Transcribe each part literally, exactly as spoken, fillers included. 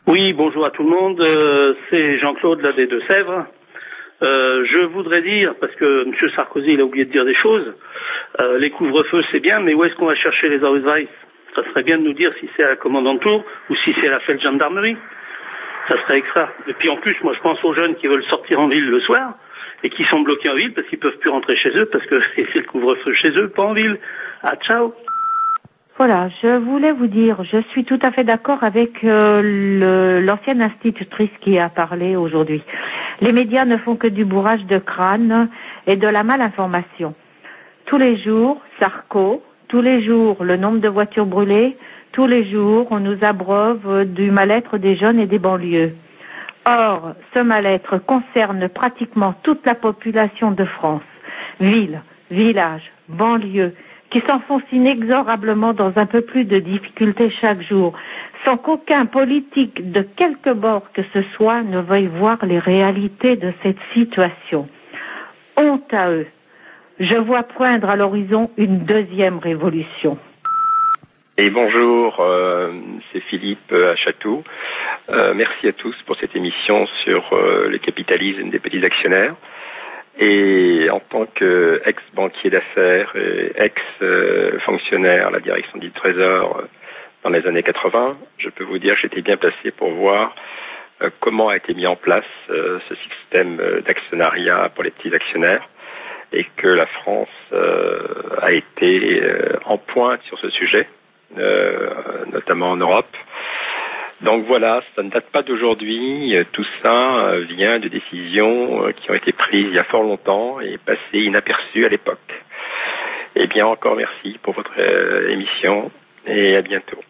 Oui, bonjour à tout le monde. Euh, c'est Jean-Claude, là, des Deux-Sèvres. Euh, je voudrais dire, parce que M. Sarkozy il a oublié de dire des choses, euh, les couvre-feux c'est bien, mais où est-ce qu'on va chercher les Ausweis? Ça serait bien de nous dire si c'est à la commandanture ou si c'est à la Feldgendarmerie. Ça serait extra. Et puis en plus, moi je pense aux jeunes qui veulent sortir en ville le soir et qui sont bloqués en ville parce qu'ils peuvent plus rentrer chez eux parce que c'est le couvre-feu chez eux, pas en ville. Ah, ciao. Voilà, je voulais vous dire, je suis tout à fait d'accord avec euh, le, l'ancienne institutrice qui a parlé aujourd'hui. Les médias ne font que du bourrage de crâne et de la malinformation. Tous les jours, Sarko, tous les jours, le nombre de voitures brûlées, tous les jours, on nous abreuve du mal-être des jeunes et des banlieues. Or, ce mal-être concerne pratiquement toute la population de France, villes, villages, banlieues, qui s'enfoncent inexorablement dans un peu plus de difficultés chaque jour, sans qu'aucun politique de quelque bord que ce soit ne veuille voir les réalités de cette situation. Honte à eux. Je vois poindre à l'horizon une deuxième révolution. Et bonjour, euh, c'est Philippe à Chatou. Euh, merci à tous pour cette émission sur euh, le capitalisme des petits actionnaires. Et en tant qu'ex-banquier d'affaires et ex-fonctionnaire à la direction du Trésor dans les années quatre-vingts, je peux vous dire que j'étais bien placé pour voir comment a été mis en place ce système d'actionnariat pour les petits actionnaires et que la France a été en pointe sur ce sujet, notamment en Europe. Donc voilà, ça ne date pas d'aujourd'hui, tout ça vient de décisions qui ont été prises il y a fort longtemps et passées inaperçues à l'époque. Eh bien, encore merci pour votre émission et à bientôt.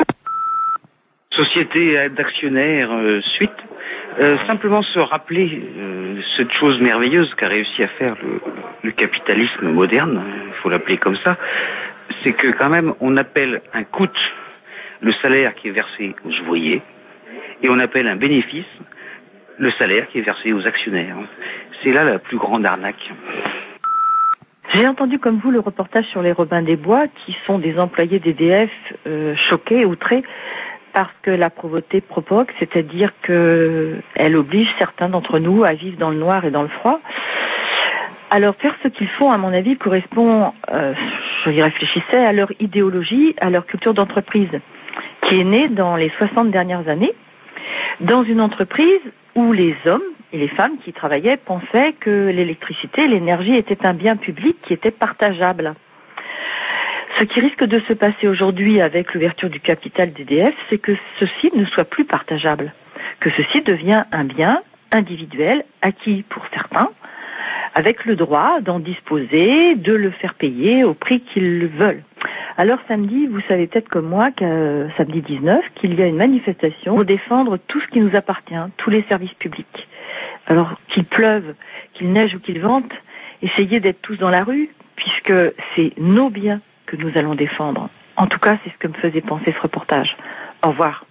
Société d'actionnaires, euh, suite, euh, simplement se rappeler euh, cette chose merveilleuse qu'a réussi à faire le, le capitalisme moderne, il faut l'appeler comme ça, c'est que quand même on appelle un coût le salaire qui est versé aux ouvriers, et on appelle un bénéfice le salaire qui est versé aux actionnaires. C'est là la plus grande arnaque. J'ai entendu comme vous le reportage sur les Robins des Bois, qui sont des employés d'E D F euh, choqués, outrés, parce que la pauvreté provoque, c'est-à-dire qu'elle oblige certains d'entre nous à vivre dans le noir et dans le froid. Alors faire ce qu'ils font, à mon avis, correspond, euh, je y réfléchissais, à leur idéologie, à leur culture d'entreprise, qui est née dans les soixante dernières années, dans une entreprise où les hommes et les femmes qui y travaillaient pensaient que l'électricité, l'énergie était un bien public qui était partageable. Ce qui risque de se passer aujourd'hui avec l'ouverture du capital d'E D F, c'est que ceci ne soit plus partageable, que ceci devient un bien individuel, acquis pour certains, avec le droit d'en disposer, de le faire payer au prix qu'ils veulent. Alors samedi, vous savez peut-être comme moi, qu'à samedi dix-neuf, qu'il y a une manifestation pour défendre tout ce qui nous appartient, tous les services publics. Alors qu'il pleuve, qu'il neige ou qu'il vente, essayez d'être tous dans la rue, puisque c'est nos biens que nous allons défendre. En tout cas, c'est ce que me faisait penser ce reportage. Au revoir.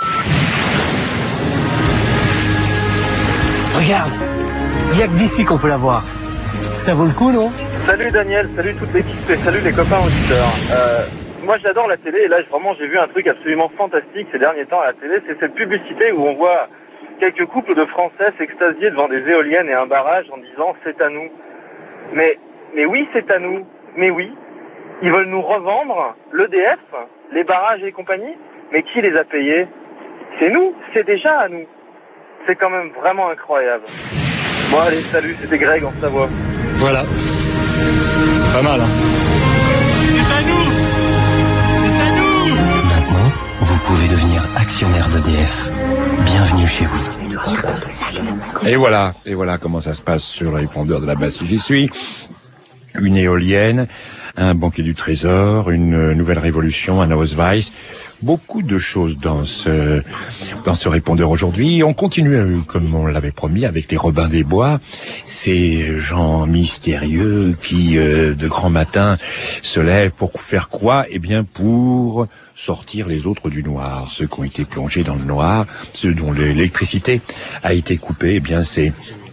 Regarde, il n'y a que d'ici qu'on peut la voir. Ça vaut le coup, non? Salut Daniel, salut toute l'équipe et salut les copains auditeurs. Euh, moi j'adore la télé et là vraiment j'ai vu un truc absolument fantastique ces derniers temps à la télé, c'est cette publicité où on voit quelques couples de Français s'extasier devant des éoliennes et un barrage en disant c'est à nous. Mais, mais oui c'est à nous, mais oui, ils veulent nous revendre l'E D F, les barrages et compagnie, mais qui les a payés? C'est nous, c'est déjà à nous. C'est quand même vraiment incroyable. Bon allez, salut, c'était Greg en Savoie. Voilà. C'est pas mal, hein. C'est à nous! C'est à nous! Maintenant, vous pouvez devenir actionnaire d'E D F. Bienvenue chez vous. Et voilà, et voilà comment ça se passe sur le répondeur de la base si j'y suis. Une éolienne, un banquier du Trésor, une nouvelle révolution, un Ausweis. Beaucoup de choses dans ce dans ce répondeur aujourd'hui. On continue, comme on l'avait promis, avec les Robins des Bois, ces gens mystérieux qui, euh, de grand matin, se lèvent pour faire quoi? Eh bien, pour sortir les autres du noir. Ceux qui ont été plongés dans le noir, ceux dont l'électricité a été coupée, eh bien, c'est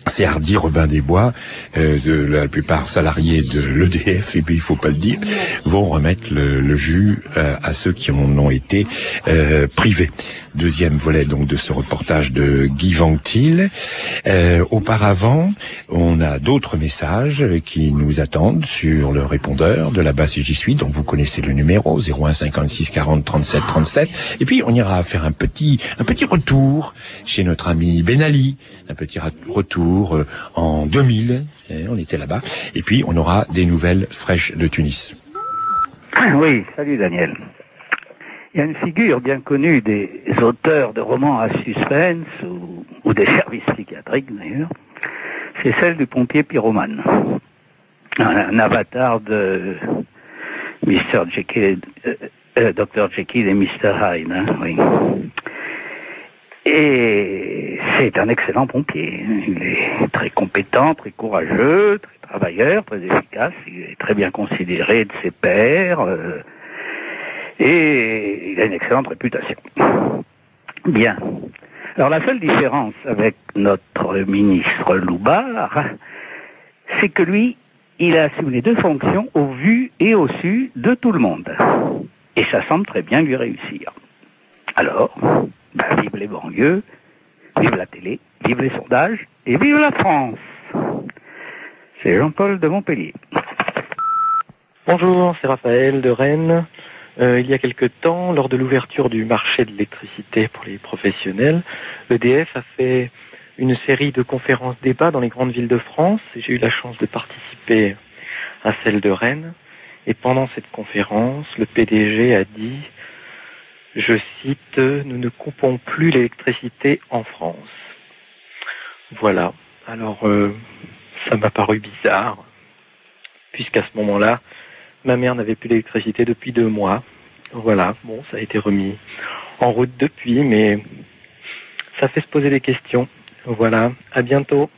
Ces hardis Robin des Bois, euh, de la plupart salariés de l'E D F, et puis il faut pas le dire, vont remettre le, le jus euh, à ceux qui en ont été euh, privés. Deuxième volet donc de ce reportage de Guy Vanctil. Euh, auparavant, on a d'autres messages qui nous attendent sur le répondeur de la base J'y suis, donc vous connaissez le numéro zéro un cinquante-six quarante trente-sept trente-sept. Et puis on ira faire un petit un petit retour chez notre ami Ben Ali, un petit retour en deux mille, on était là-bas, et puis on aura des nouvelles fraîches de Tunis. Oui, salut Daniel. Il y a une figure bien connue des auteurs de romans à suspense ou, ou des services psychiatriques d'ailleurs, c'est celle du pompier pyromane. Un, un avatar de mister Jekyll, euh, euh, docteur Jekyll et mister Hyde, hein, oui. Et c'est un excellent pompier. Il est très compétent, très courageux, très travailleur, très efficace. Il est très bien considéré de ses pairs. Euh, et il a une excellente réputation. Bien. Alors la seule différence avec notre ministre Loubard, c'est que lui, il a assumé les deux fonctions au vu et au su de tout le monde. Et ça semble très bien lui réussir. Alors... Ben, vive les banlieues, vive la télé, vive les sondages et vive la France. C'est Jean-Paul de Montpellier. Bonjour, c'est Raphaël de Rennes. Euh, il y a quelque temps, lors de l'ouverture du marché de l'électricité pour les professionnels, l'E D F a fait une série de conférences débats dans les grandes villes de France. J'ai eu la chance de participer à celle de Rennes. Et pendant cette conférence, le P D G a dit... Je cite, nous ne coupons plus l'électricité en France. Voilà. Alors, euh, ça m'a paru bizarre, puisqu'à ce moment-là, ma mère n'avait plus d'électricité depuis deux mois. Voilà. Bon, ça a été remis en route depuis, mais ça fait se poser des questions. Voilà. À bientôt.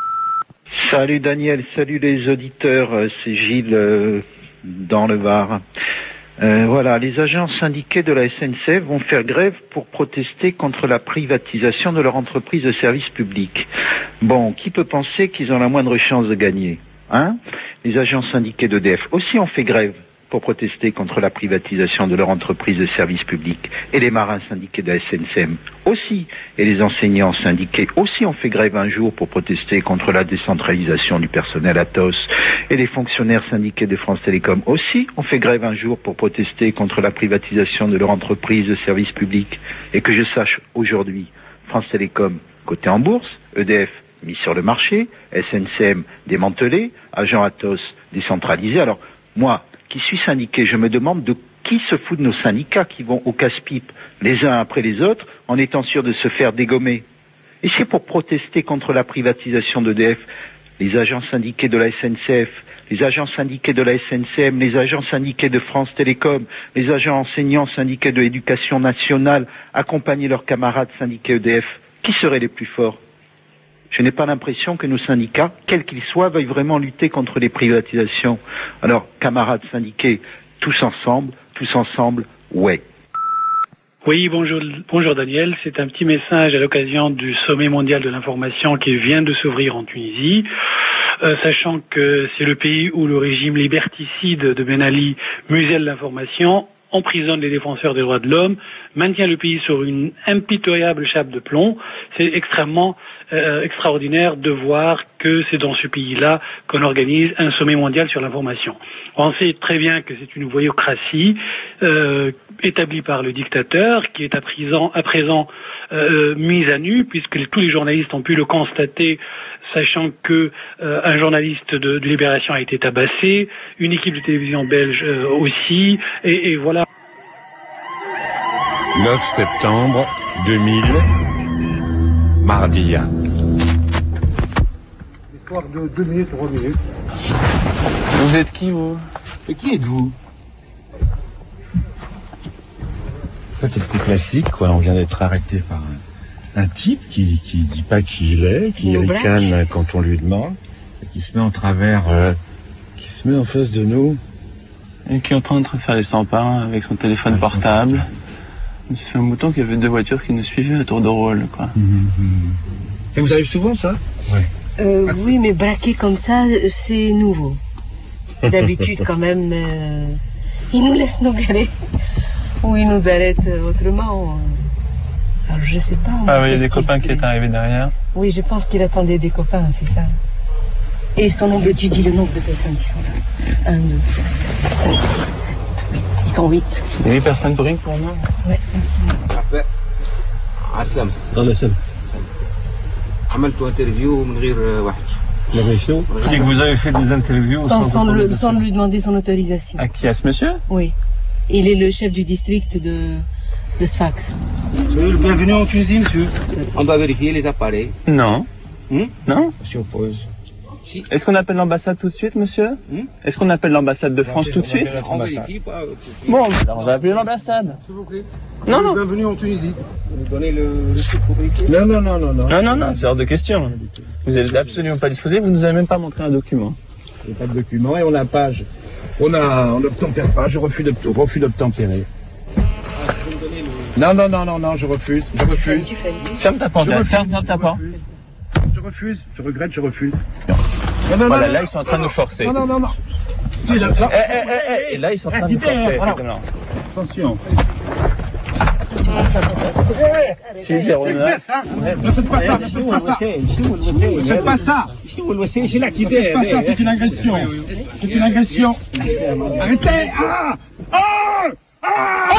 Salut Daniel, salut les auditeurs, c'est Gilles euh, dans le Var. Euh, voilà, les agents syndiqués de la S N C F vont faire grève pour protester contre la privatisation de leur entreprise de service public. Bon, qui peut penser qu'ils ont la moindre chance de gagner, hein? Les agents syndiqués d'E D F aussi ont fait grève pour protester contre la privatisation de leur entreprise de service public. Et les marins syndiqués de la S N C M aussi. Et les enseignants syndiqués aussi ont fait grève un jour pour protester contre la décentralisation du personnel Atos. Et les fonctionnaires syndiqués de France Télécom aussi ont fait grève un jour pour protester contre la privatisation de leur entreprise de service public. Et que je sache aujourd'hui, France Télécom coté en bourse, E D F mis sur le marché, S N C M démantelé, agent Atos décentralisé. Alors, moi, qui suis syndiqué, je me demande de qui se fout de nos syndicats qui vont au casse-pipe les uns après les autres en étant sûrs de se faire dégommer. Et c'est pour protester contre la privatisation d'E D F, les agents syndiqués de la S N C F, les agents syndiqués de la S N C M, les agents syndiqués de France Télécom, les agents enseignants syndiqués de l'Éducation nationale accompagner leurs camarades syndiqués E D F. Qui seraient les plus forts ? Je n'ai pas l'impression que nos syndicats, quels qu'ils soient, veuillent vraiment lutter contre les privatisations. Alors, camarades syndiqués, tous ensemble, tous ensemble, ouais. Oui, bonjour, bonjour Daniel. C'est un petit message à l'occasion du sommet mondial de l'information qui vient de s'ouvrir en Tunisie. Euh, sachant que c'est le pays où le régime liberticide de Ben Ali muselle l'information, emprisonne les défenseurs des droits de l'homme, maintient le pays sur une impitoyable chape de plomb. C'est extrêmement euh, extraordinaire de voir que c'est dans ce pays-là qu'on organise un sommet mondial sur l'information. On sait très bien que c'est une voyocratie euh, établie par le dictateur qui est à présent, à présent euh, mise à nu, puisque tous les journalistes ont pu le constater, sachant que euh, un journaliste de, de Libération a été tabassé, une équipe de télévision belge euh, aussi, et, et voilà. neuf septembre deux mille, mardi. Histoire de deux minutes, trois minutes. Vous êtes qui, vous? Et qui êtes-vous? Ça, c'est le coup classique, quoi. On vient d'être arrêté par un, un type qui, qui dit pas qui il est, qui ricane quand on lui demande, et qui se met en travers, euh, qui se met en face de nous. Et qui est en train de faire les cent pas avec son téléphone ah, portable. Il se fait un mouton qu'il y avait deux voitures qui nous suivaient à tour de rôle, quoi. Mmh, mmh. Ça vous arrive souvent, ça? Oui. Euh, oui, mais braquer comme ça, c'est nouveau. D'habitude, quand même, euh, ils nous laissent nous garer. Ou ils nous arrêtent autrement. Alors, je sais pas. Ah oui, il y a des copains qui est arrivé derrière. Oui, je pense qu'il attendait des copains, c'est ça. Et son nombre, tu dis le nombre de personnes qui sont là. Un, deux, cinq, six, sept, huit. Ils sont huit. Il y a huit personnes pour rien pour moi. Oui. Parfait. Aslam. Dans le seul. عملت انترفيو من غير واحد. Et que vous avez fait des interviews sans, sans, le, sans lui demander son autorisation. À qui? À ce monsieur? Oui. Il est le chef du district de, de Sfax. Soyez le bienvenu en Tunisie, monsieur. On doit vérifier les appareils. Non. Hmm? Non? Je oppose. Si. Est-ce qu'on appelle l'ambassade tout de suite, monsieur? hmm? Est-ce qu'on appelle l'ambassade de France tout de suite? On vérifie pas. Bon, alors on va appeler l'ambassade. S'il vous plaît. Non, non. Bienvenue en Tunisie. Vous donnez le, le truc pour vérifier? Non, non, non, non, non. Non, non, non, c'est hors de question. Vous n'êtes absolument pas disposé, vous nous avez même pas montré un document. Il n'y a pas de document et on a page. On a, on n'obtempère pas, je refuse de, refus d'obtempérer. Non, non, non, non, non, je refuse, je refuse. Ferme ta porte, ferme, ferme ta porte. Je refuse, je regrette, je refuse. Non, non, voilà, non, là ils sont en train de nous forcer. Non, non, non, non. Eh, eh, eh, eh, et là ils sont en train de nous forcer. Attention. six zéro neuf. Ne faites pas ça, ne faites pas ça. Ne faites pas ça. Ne faites pas ça, c'est une agression. C'est une agression. Arrêtez. Ah Ah Ah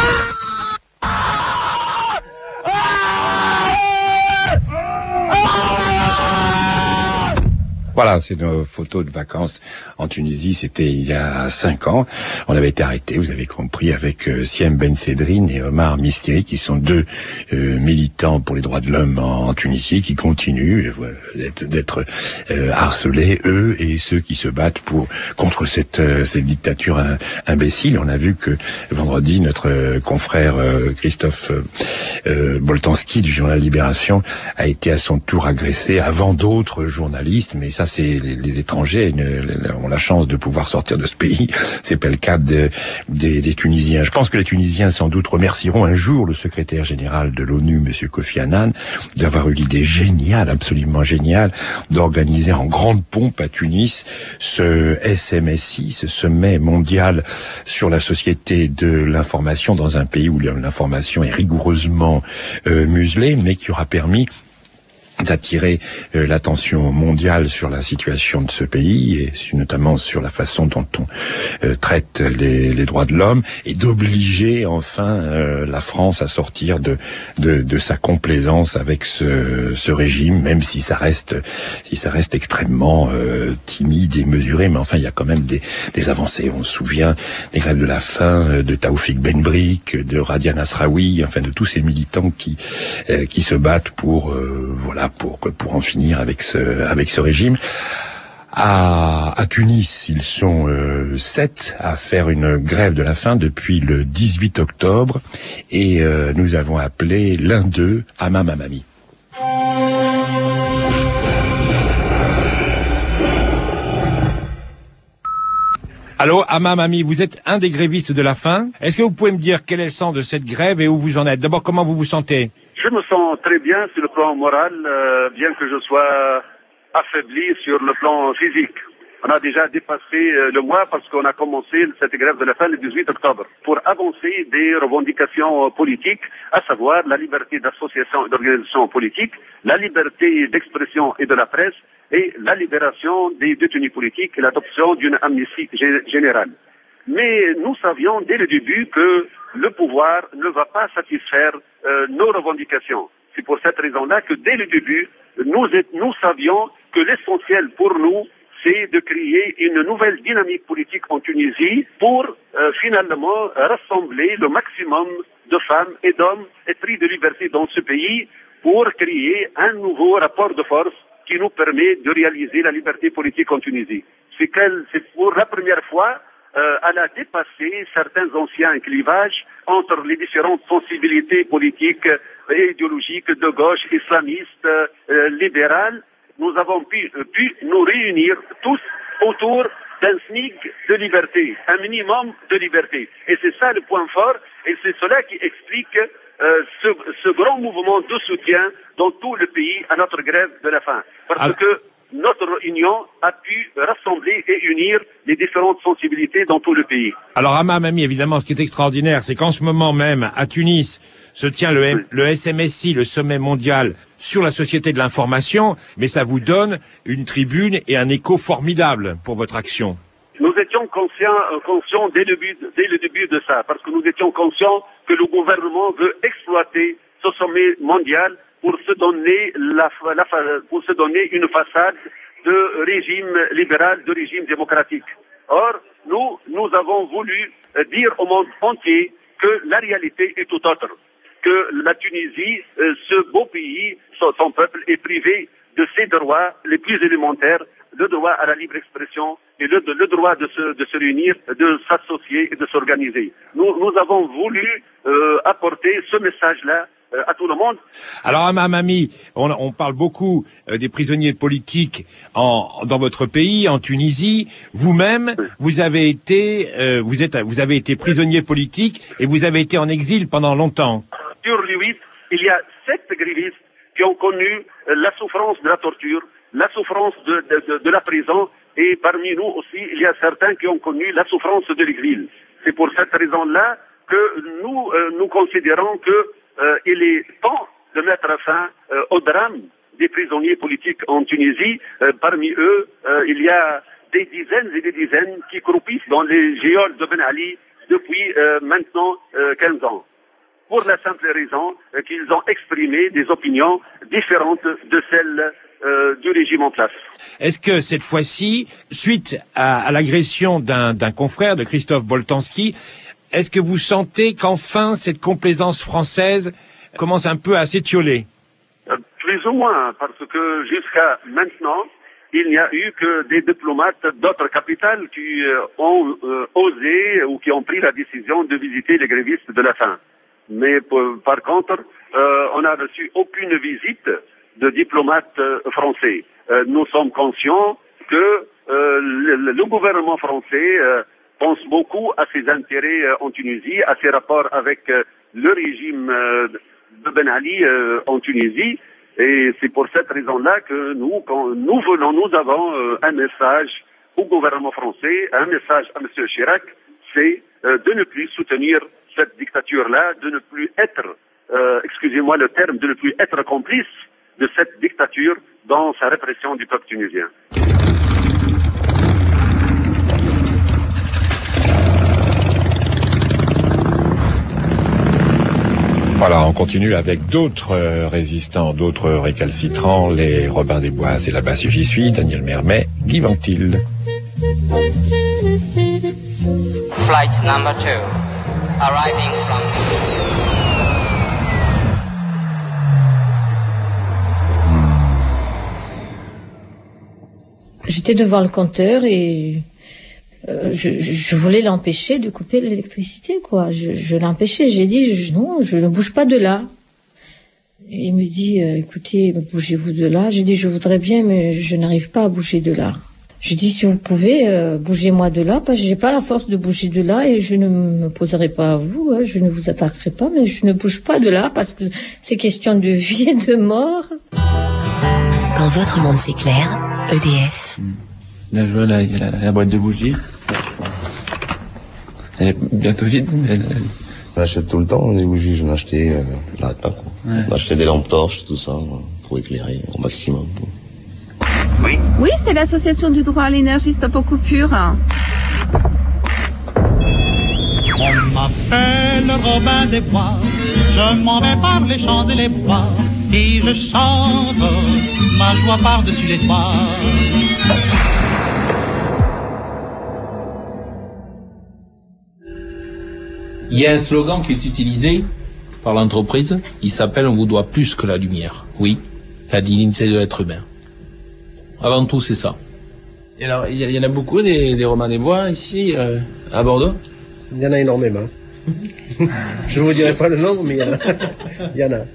Voilà, c'est nos photos de vacances en Tunisie. C'était il y a cinq ans. On avait été arrêtés, vous avez compris, avec euh, Siem Ben Sedrine et Omar Misteri, qui sont deux euh, militants pour les droits de l'homme en, en Tunisie, qui continuent euh, d'être, d'être euh, harcelés, eux et ceux qui se battent pour contre cette, euh, cette dictature in, imbécile. On a vu que vendredi, notre euh, confrère euh, Christophe euh, Boltanski du journal Libération a été à son tour agressé avant d'autres journalistes, mais ça c'est les, les étrangers une, ont la chance de pouvoir sortir de ce pays. C'est pas le cas de, des, des Tunisiens. Je pense que les Tunisiens sans doute remercieront un jour le secrétaire général de l'ONU, Monsieur Kofi Annan, d'avoir eu l'idée géniale, absolument géniale, d'organiser en grande pompe à Tunis ce S M S I, ce sommet mondial sur la société de l'information dans un pays où l'information est rigoureusement euh, muselée, mais qui aura permis d'attirer euh, l'attention mondiale sur la situation de ce pays et notamment sur la façon dont on euh, traite les, les droits de l'homme et d'obliger enfin euh, la France à sortir de, de, de sa complaisance avec ce, ce régime, même si ça reste si ça reste extrêmement euh, timide et mesuré, mais enfin il y a quand même des, des avancées. On se souvient des grèves de la faim de Taoufik Ben Brik, de Radia Nasraoui, enfin de tous ces militants qui euh, qui se battent pour euh, voilà pour pour en finir avec ce avec ce régime. À, à Tunis, ils sont euh, sept à faire une grève de la faim depuis le dix-huit octobre et euh, nous avons appelé l'un d'eux Amam Amami. Allô, Amam Amami, vous êtes un des grévistes de la faim. Est-ce que vous pouvez me dire quel est le sens de cette grève et où vous en êtes? D'abord, comment vous vous sentez? Je me sens très bien sur le plan moral, euh, bien que je sois affaibli sur le plan physique. On a déjà dépassé euh, le mois parce qu'on a commencé cette grève de la faim le dix-huit octobre pour avancer des revendications politiques, à savoir la liberté d'association et d'organisation politique, la liberté d'expression et de la presse et la libération des détenus politiques et l'adoption d'une amnistie générale. Mais nous savions dès le début que le pouvoir ne va pas satisfaire euh, nos revendications. C'est pour cette raison-là que dès le début, nous, nous savions que l'essentiel pour nous, c'est de créer une nouvelle dynamique politique en Tunisie pour euh, finalement rassembler le maximum de femmes et d'hommes épris de liberté dans ce pays pour créer un nouveau rapport de force qui nous permet de réaliser la liberté politique en Tunisie. C'est, qu'elle, c'est pour la première fois Euh, elle a dépassé certains anciens clivages entre les différentes sensibilités politiques et idéologiques de gauche, islamistes, euh, libérales. Nous avons pu, euh, pu nous réunir tous autour d'un SMIC de liberté, un minimum de liberté. Et c'est ça le point fort, et c'est cela qui explique euh, ce, ce grand mouvement de soutien dans tout le pays à notre grève de la faim. Parce Alors... que notre union a pu rassembler et unir les différentes sensibilités dans tout le pays. Alors, Ama Amami, évidemment, ce qui est extraordinaire, c'est qu'en ce moment même, à Tunis, se tient le, M- le S M S I, le sommet mondial sur la société de l'information, mais ça vous donne une tribune et un écho formidable pour votre action. Nous étions conscients, euh, conscients dès, le but, dès le début de ça, parce que nous étions conscients que le gouvernement veut exploiter ce sommet mondial pour se donner la, la, pour se donner une façade de régime libéral, de régime démocratique. Or, nous, nous avons voulu dire au monde entier que la réalité est tout autre, que la Tunisie, euh, ce beau pays, son, son peuple est privé de ses droits les plus élémentaires, le droit à la libre expression et le, le droit de se, de se réunir, de s'associer et de s'organiser. Nous, nous avons voulu euh, apporter ce message-là euh, à tout le monde. Alors, Ama Amami, on, on parle beaucoup euh, des prisonniers politiques en, dans votre pays, en Tunisie. Vous-même, vous avez été, euh, vous êtes, vous avez été prisonnier politique et vous avez été en exil pendant longtemps. Sur les huit, il y a sept grévistes qui ont connu euh, la souffrance de la torture, la souffrance de, de, de, de la prison, et parmi nous aussi, il y a certains qui ont connu la souffrance de l'exil. C'est pour cette raison-là que nous, euh, nous considérons que euh, il est temps de mettre fin euh, au drame des prisonniers politiques en Tunisie. Euh, parmi eux, euh, il y a des dizaines et des dizaines qui croupissent dans les geôles de Ben Ali depuis euh, maintenant euh, quinze ans. Pour la simple raison euh, qu'ils ont exprimé des opinions différentes de celles euh, du régime en place. Est-ce que cette fois-ci, suite à, à l'agression d'un, d'un confrère de Christophe Boltanski, est-ce que vous sentez qu'enfin cette complaisance française commence un peu à s'étioler? euh, Plus ou moins, parce que jusqu'à maintenant, il n'y a eu que des diplomates d'autres capitales qui euh, ont euh, osé ou qui ont pris la décision de visiter les grévistes de la faim. Mais pour, par contre, euh, on n'a reçu aucune visite de diplomates euh, français. Euh, nous sommes conscients que euh, le, le gouvernement français euh, pense beaucoup à ses intérêts euh, en Tunisie, à ses rapports avec euh, le régime euh, de Ben Ali euh, en Tunisie. Et c'est pour cette raison-là que nous, quand nous venons, nous avons euh, un message au gouvernement français, un message à M. Chirac, c'est euh, de ne plus soutenir cette dictature-là, de ne plus être, euh, excusez-moi le terme, de ne plus être complice de cette dictature dans sa répression du peuple tunisien. Voilà, on continue avec d'autres euh, résistants, d'autres récalcitrants, les Robin des Bois, c'est là-bas si j'y suis, Daniel Mermet, Guy Ventil. Flight number two, arriving from... J'étais devant le compteur et euh, je, je voulais l'empêcher de couper l'électricité, quoi. Je, je l'empêchais. J'ai dit je, non, je ne bouge pas de là. Et il me dit euh, écoutez, bougez-vous de là. J'ai dit je voudrais bien, mais je n'arrive pas à bouger de là. J'ai dit si vous pouvez, euh, bougez-moi de là, parce que j'ai pas la force de bouger de là et je ne me poserai pas à vous. Hein, je ne vous attaquerai pas, mais je ne bouge pas de là parce que c'est question de vie et de mort. Quand votre monde s'éclaire, E D F. Là, je vois, là, il y a la, la boîte de bougies. Elle est bientôt vide, mais elle... J'achète tout le temps des bougies, j'en ai acheté, euh, j'arrête pas, quoi. Ouais. J'achète des lampes torches, tout ça, pour éclairer au maximum. Oui. Oui, c'est l'association du droit à l'énergie Stop aux coupures. On m'appelle Robin des Bois, je m'en vais par les champs et les bois, et je chante ma joie par-dessus les toits. Il y a un slogan qui est utilisé par l'entreprise, il s'appelle « On vous doit plus que la lumière ». Oui, la dignité de l'être humain. Avant tout, c'est ça. Et alors, il y, y en a beaucoup des, des Robins des Bois ici, euh, à Bordeaux? Il y en a énormément. Je ne vous dirai pas le nombre, mais il y en a. Il y en a.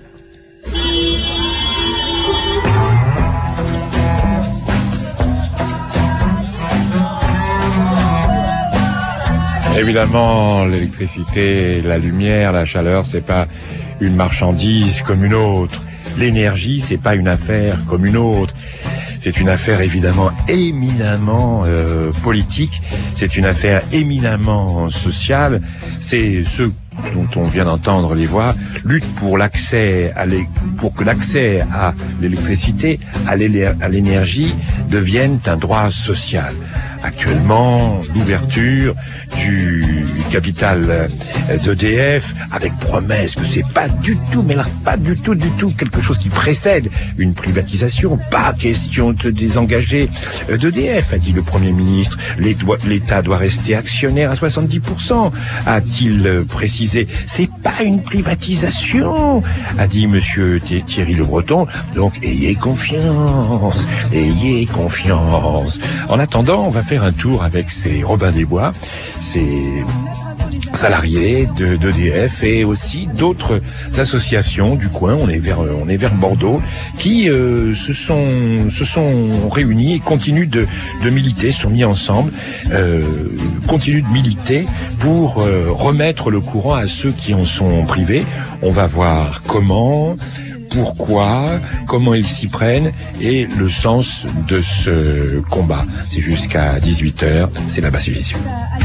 Évidemment, l'électricité, la lumière, la chaleur, c'est pas une marchandise comme une autre. L'énergie, c'est pas une affaire comme une autre. C'est une affaire évidemment éminemment euh, politique, c'est une affaire éminemment sociale. C'est ce dont on vient d'entendre les voix, lutte pour l'accès à l'é... pour que l'accès à l'électricité, à l'énergie devienne un droit social. Actuellement, l'ouverture du capital d'E D F, avec promesse que c'est pas du tout, mais là, pas du tout, du tout quelque chose qui précède une privatisation. Pas question de désengager d'E D F, a dit le Premier ministre. L'État doit rester actionnaire à soixante-dix pour cent, a-t-il précisé. C'est pas une privatisation, a dit Monsieur Thierry Le Breton. Donc, ayez confiance, ayez confiance. En attendant, on va faire un tour avec ces Robin des Bois, ces salariés de d'E D F et aussi d'autres associations du coin. On est vers on est vers Bordeaux, qui euh, se sont se sont réunis et continuent de de militer, se sont mis ensemble, euh, continuent de militer pour euh, remettre le courant à ceux qui en sont privés. On va voir comment, pourquoi, comment ils s'y prennent et le sens de ce combat. C'est jusqu'à dix-huit heures, c'est la basse édition.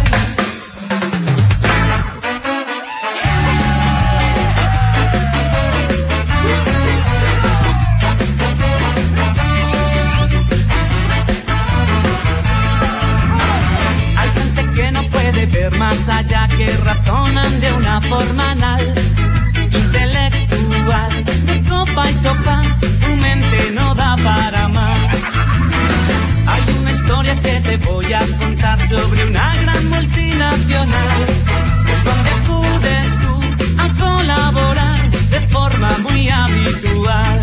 Más allá que razonan de una forma anal, intelectual, de copa y sofá, tu mente no da para más. Hay una historia que te voy a contar sobre una gran multinacional, donde acudes tú a colaborar de forma muy habitual.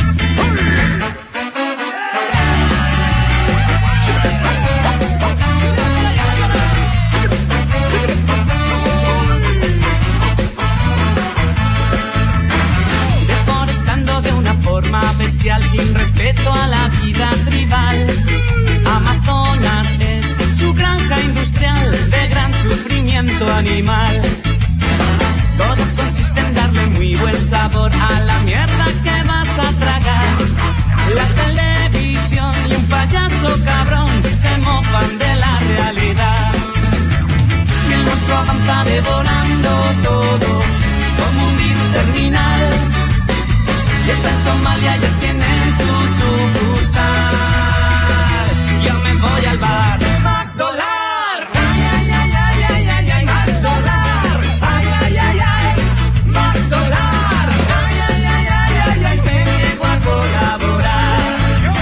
Bestial, sin respeto a la vida tribal. Amazonas es su granja industrial de gran sufrimiento animal. Todo consiste en darle muy buen sabor a la mierda que vas a tragar. La televisión y un payaso cabrón se mofan de la realidad. Y el monstruo avanza devorando todo como un virus terminal. Y está en Somalia, ya tienen su sucursal. Yo me voy al bar McDolar. Ay, ay, ay, ay, ay, ay, ay, McDolar. Ay, ay, ay, ay, McDolar. Ay, ay, ay, ay, ay, ay, me niego a colaborar.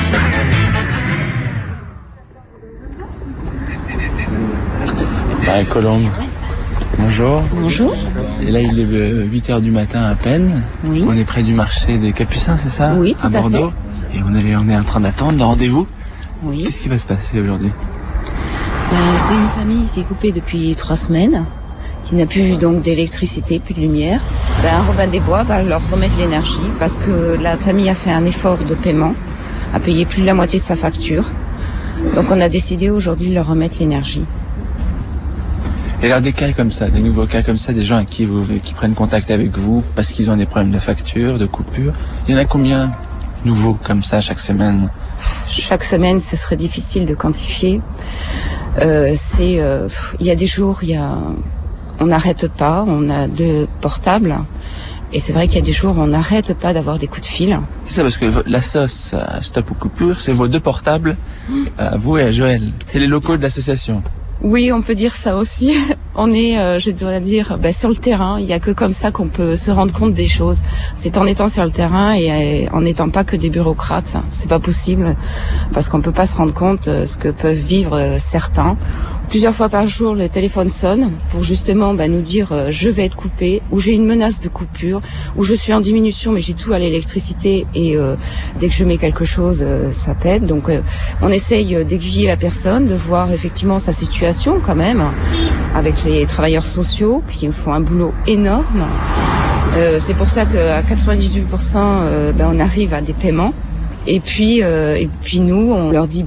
Bah, Colombe. Bonjour. Bonjour. Et là, il est huit heures du matin à peine. Oui. On est près du marché des Capucins, c'est ça? Oui, tout à, à Bordeaux. fait. Et on est, on est en train d'attendre le rendez-vous. Oui. Qu'est-ce qui va se passer aujourd'hui? Ben, c'est une famille qui est coupée depuis trois semaines, qui n'a plus donc d'électricité, plus de lumière. Ben, Robin des Bois va leur remettre l'énergie parce que la famille a fait un effort de paiement, a payé plus de la moitié de sa facture. Donc on a décidé aujourd'hui de leur remettre l'énergie. Et alors des cas comme ça, des nouveaux cas comme ça, des gens à qui, vous, qui prennent contact avec vous parce qu'ils ont des problèmes de facture, de coupure, il y en a combien nouveaux comme ça chaque semaine? Chaque semaine, ce serait difficile de quantifier. Euh, c'est, euh, il y a des jours, il y a, on n'arrête pas, on a deux portables. Et c'est vrai qu'il y a des jours où on n'arrête pas d'avoir des coups de fil. C'est ça, parce que la sauce Stop aux coupures, c'est vos deux portables, à vous et à Joël. C'est les locaux de l'association. Oui, on peut dire ça aussi. On est, euh, je dois dire, bah, sur le terrain. Il y a que comme ça qu'on peut se rendre compte des choses. C'est en étant sur le terrain et euh, en n'étant pas que des bureaucrates. C'est pas possible parce qu'on peut pas se rendre compte euh, ce que peuvent vivre euh, certains. Plusieurs fois par jour, le téléphone sonne pour justement bah, nous dire euh, je vais être coupé, ou j'ai une menace de coupure, ou je suis en diminution mais j'ai tout à l'électricité et euh, dès que je mets quelque chose, euh, ça pète. Donc euh, on essaye euh, d'aiguiller la personne, de voir effectivement sa situation quand même, avec les travailleurs sociaux qui font un boulot énorme. Euh, c'est pour ça qu'à quatre-vingt-dix-huit pour cent, euh, ben, on arrive à des paiements. Et puis, euh, et puis nous, on leur dit, ben,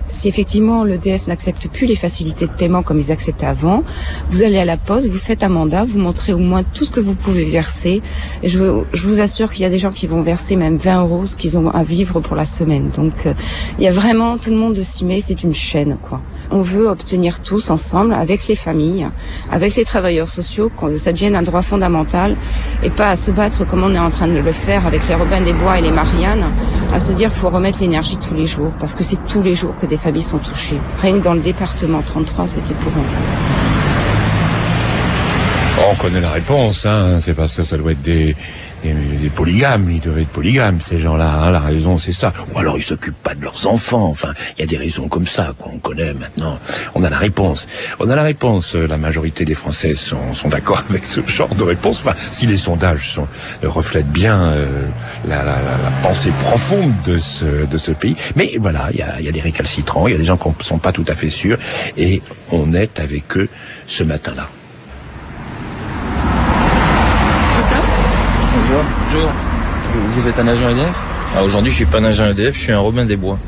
Si effectivement l'E D F n'accepte plus les facilités de paiement comme ils acceptaient avant, vous allez à la poste, vous faites un mandat, vous montrez au moins tout ce que vous pouvez verser. Et je, vous, je vous assure qu'il y a des gens qui vont verser même vingt euros ce qu'ils ont à vivre pour la semaine. Donc euh, il y a vraiment tout le monde de s'y met, c'est une chaîne quoi. On veut obtenir tous ensemble, avec les familles, avec les travailleurs sociaux, que ça devienne un droit fondamental et pas à se battre comme on est en train de le faire avec les Robins des Bois et les Marianne, à se dire qu'il faut remettre l'énergie tous les jours, parce que c'est tous les jours que des familles sont touchées. Rien que dans le département trente-trois, c'est épouvantable. On connaît la réponse, hein. C'est parce que ça doit être des, des, des polygames, ils doivent être polygames, ces gens-là, hein. La raison, c'est ça. Ou alors ils s'occupent pas de leurs enfants, enfin, il y a des raisons comme ça, quoi. On connaît maintenant. On a la réponse. On a la réponse. La majorité des Français sont, sont d'accord avec ce genre de réponse. Enfin, si les sondages sont, reflètent bien euh, la, la, la, la pensée profonde de ce, de ce pays. Mais voilà, il y a, il y a des récalcitrants, il y a des gens qui ne sont pas tout à fait sûrs, et on est avec eux ce matin-là. Bonjour. Bonjour. Vous, vous êtes un agent E D F ? Ah, aujourd'hui, je suis pas un agent E D F, je suis un Robin des Bois.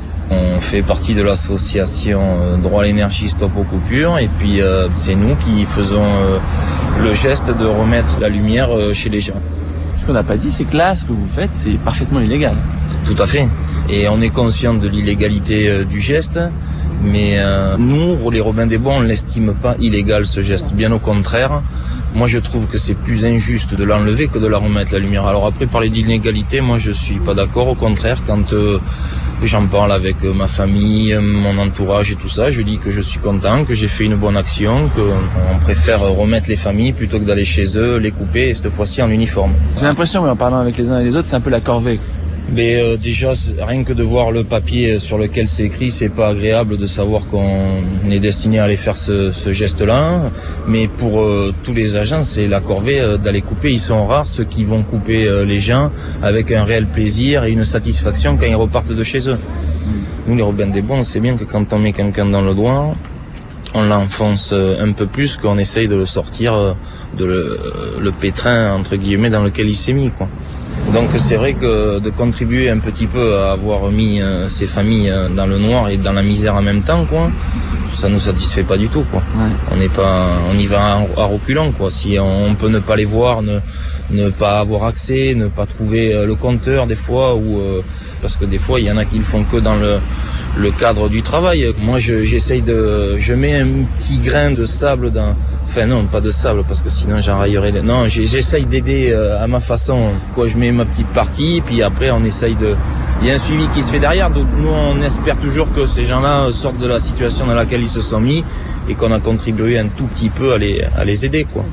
On fait partie de l'association euh, Droit à l'énergie Stop aux coupures, et puis euh, c'est nous qui faisons euh, le geste de remettre la lumière euh, chez les gens. Ce qu'on n'a pas dit, c'est que là, ce que vous faites, c'est parfaitement illégal. Tout à fait. Et on est conscient de l'illégalité euh, du geste, mais euh, nous, les Robins des Bois, on ne l'estime pas illégal ce geste. Bien au contraire. Moi, je trouve que c'est plus injuste de l'enlever que de la remettre, la lumière. Alors après, parler d'inégalité, moi, je suis pas d'accord. Au contraire, quand euh, j'en parle avec euh, ma famille, mon entourage et tout ça, je dis que je suis content, que j'ai fait une bonne action, qu'on préfère remettre les familles plutôt que d'aller chez eux, les couper, et cette fois-ci en uniforme. J'ai l'impression, en parlant avec les uns et les autres, c'est un peu la corvée. Mais euh, déjà, rien que de voir le papier sur lequel c'est écrit, c'est pas agréable de savoir qu'on est destiné à aller faire ce, ce geste-là. Mais pour euh, tous les agents, c'est la corvée euh, d'aller couper. Ils sont rares ceux qui vont couper euh, les gens avec un réel plaisir et une satisfaction quand ils repartent de chez eux. Nous, les Robins des Bois, on sait bien que quand on met quelqu'un dans le doigt, on l'enfonce un peu plus qu'on essaye de le sortir de le, le pétrin, entre guillemets, dans lequel il s'est mis, quoi. Donc c'est vrai que de contribuer un petit peu à avoir mis euh, ces familles euh, dans le noir et dans la misère en même temps, quoi, ça nous satisfait pas du tout, quoi. Ouais. On n'est pas, on y va à reculons, quoi. Si on peut ne pas les voir, ne ne pas avoir accès, ne pas trouver euh, le compteur des fois, ou euh, parce que des fois il y en a qui le font que dans le le cadre du travail. Moi, je, j'essaye de, je mets un petit grain de sable dans. Enfin non, pas de sable parce que sinon j'enraillerais. Les... Non, j'essaye d'aider euh, à ma façon. Quoi, je mets ma petite partie, puis après on essaye de. Il y a un suivi qui se fait derrière. Donc nous, on espère toujours que ces gens-là sortent de la situation dans laquelle ils se sont mis et qu'on a contribué un tout petit peu à les à les aider, quoi.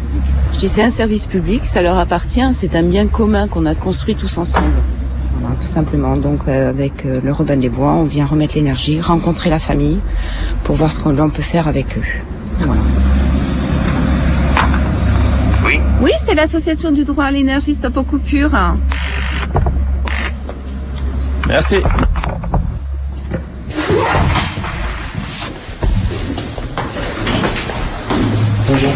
Je dis c'est un service public, ça leur appartient. C'est un bien commun qu'on a construit tous ensemble. Voilà, tout simplement. Donc euh, avec euh, le Robin des Bois, on vient remettre l'énergie, rencontrer la famille pour voir ce qu'on l'on peut faire avec eux. Voilà. Oui. Oui, c'est l'association du droit à l'énergie Stop aux coupures. Merci. Bonjour.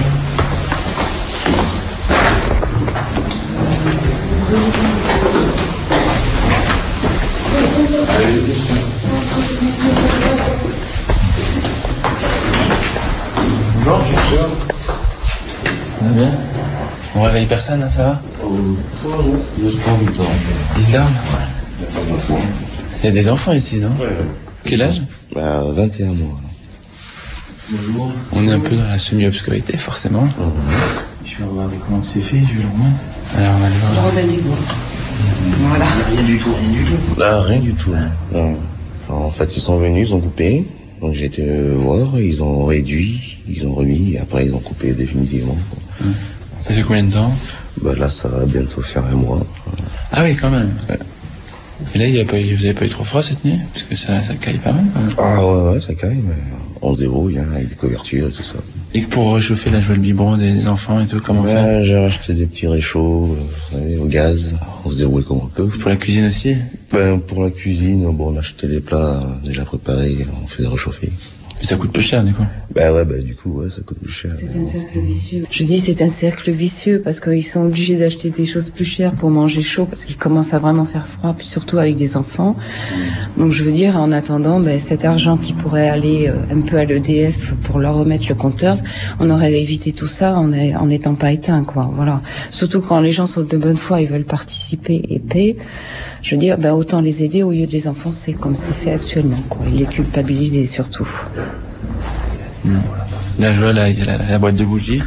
Bonjour. Ça va bien? On réveille personne, hein, ça va? Euh, ils dorment. Ils dorment? Ouais. Il y a des enfants ici, non? Ouais. Quel âge? Bah, vingt et un mois. Bonjour. On est un peu dans la semi-obscurité, forcément. Mmh. Je vais regarder comment c'est fait, je vais le remettre. Alors, on va aller voir. C'est le Robin des Bois. Voilà. Rien du tout, rien du tout. Ah, rien du tout. Non. Alors, en fait, ils sont venus, ils ont coupé. Donc j'ai été voir, ils ont réduit, ils ont remis, et après ils ont coupé définitivement. Mmh. Ça fait combien de temps? Bah là, ça va bientôt faire un mois. Ah oui, quand même. Ouais. Et là, il y a pas, vous avez pas eu trop froid cette nuit? Parce que ça, ça caille pas mal, quand même. Ah ouais, ouais, ça caille, mais on se débrouille, hein, avec des couvertures et tout ça. Et pour réchauffer la joie de biberon des enfants et tout, comment ouais, faire? J'ai racheté des petits réchauds, vous savez, au gaz. On se débrouille comme on peut. Pour la cuisine aussi? Ben, pour la cuisine, bon, on achetait des plats déjà préparés, on faisait réchauffer. Mais ça coûte plus cher, du coup. Bah ouais, bah du coup, ouais, ça coûte plus cher. C'est un cercle vicieux. Je dis c'est un cercle vicieux parce qu'ils sont obligés d'acheter des choses plus chères pour manger chaud parce qu'il commence à vraiment faire froid, puis surtout avec des enfants. Donc je veux dire, en attendant, ben, cet argent qui pourrait aller euh, un peu à l'E D F pour leur remettre le compteur, on aurait évité tout ça en n'étant pas éteint, quoi. Voilà. Surtout quand les gens sont de bonne foi, ils veulent participer et payer. Je veux dire, ben, autant les aider au lieu de les enfoncer comme c'est fait actuellement, quoi. Et les culpabiliser surtout. Mmh. Là, je vois, là, il y a la, la boîte de bougies.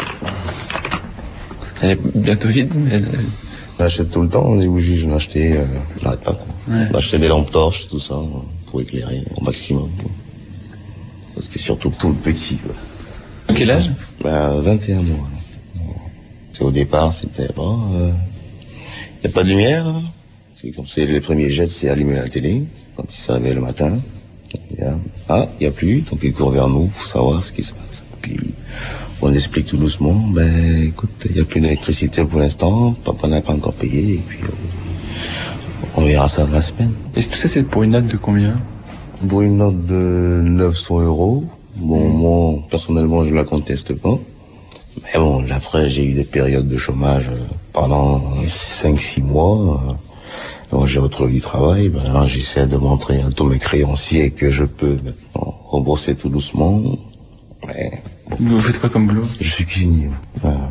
Elle est bientôt vide, mais... Elle... J'achète tout le temps des bougies, j'en ai acheté, euh, j'arrête pas, quoi. Ouais. J'achetais des lampes torches, tout ça, pour éclairer au maximum, quoi. C'était surtout tout le petit, quoi. À quel âge? Bah, vingt et un mois. C'est au départ, c'était, bon, euh, y a pas de lumière, hein. C'est comme c'est les premiers jets, c'est allumer la télé, quand il se réveille le matin. Il y a, ah, il y a plus, donc il court vers nous pour savoir ce qui se passe. Puis, on explique tout doucement, ben, écoute, il y a plus d'électricité pour l'instant, papa n'a pas encore payé, et puis, on, on verra ça dans la semaine. Et tout ça, c'est pour une note de combien? Pour une note de neuf cents euros. Bon, moi, personnellement, je la conteste pas. Mais bon, après, j'ai eu des périodes de chômage pendant cinq six mois. Donc, j'ai retrouvé du travail. Ben là, j'essaie de montrer à tous mes créanciers que je peux maintenant rembourser tout doucement. Ouais. Vous faites quoi comme boulot? Je suis cuisinier. Voilà.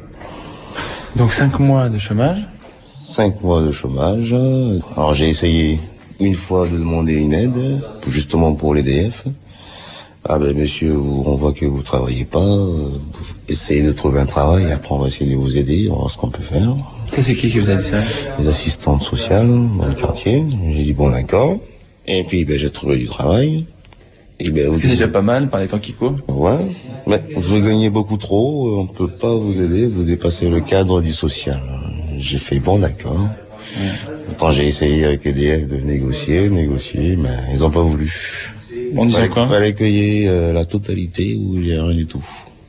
Donc, cinq mois de chômage? Cinq mois de chômage. Alors, j'ai essayé une fois de demander une aide, justement pour l'E D F. Ah ben monsieur, on voit que vous travaillez pas, vous essayez de trouver un travail, et après on va essayer de vous aider, on va voir ce qu'on peut faire. Ça c'est qui qui vous a dit ça? Les assistantes sociales dans le quartier. J'ai dit bon d'accord. Et puis ben j'ai trouvé du travail. Et ben c'est déjà pas mal par les temps qui courent. Ouais. Mais vous gagnez beaucoup trop, on peut pas vous aider, vous dépassez le cadre du social. J'ai fait bon d'accord. Ouais. Quand j'ai essayé avec E D F de négocier, négocier, mais ils ont pas voulu. On disait quoi? Il fallait cueillir euh, la totalité ou il n'y a rien du tout.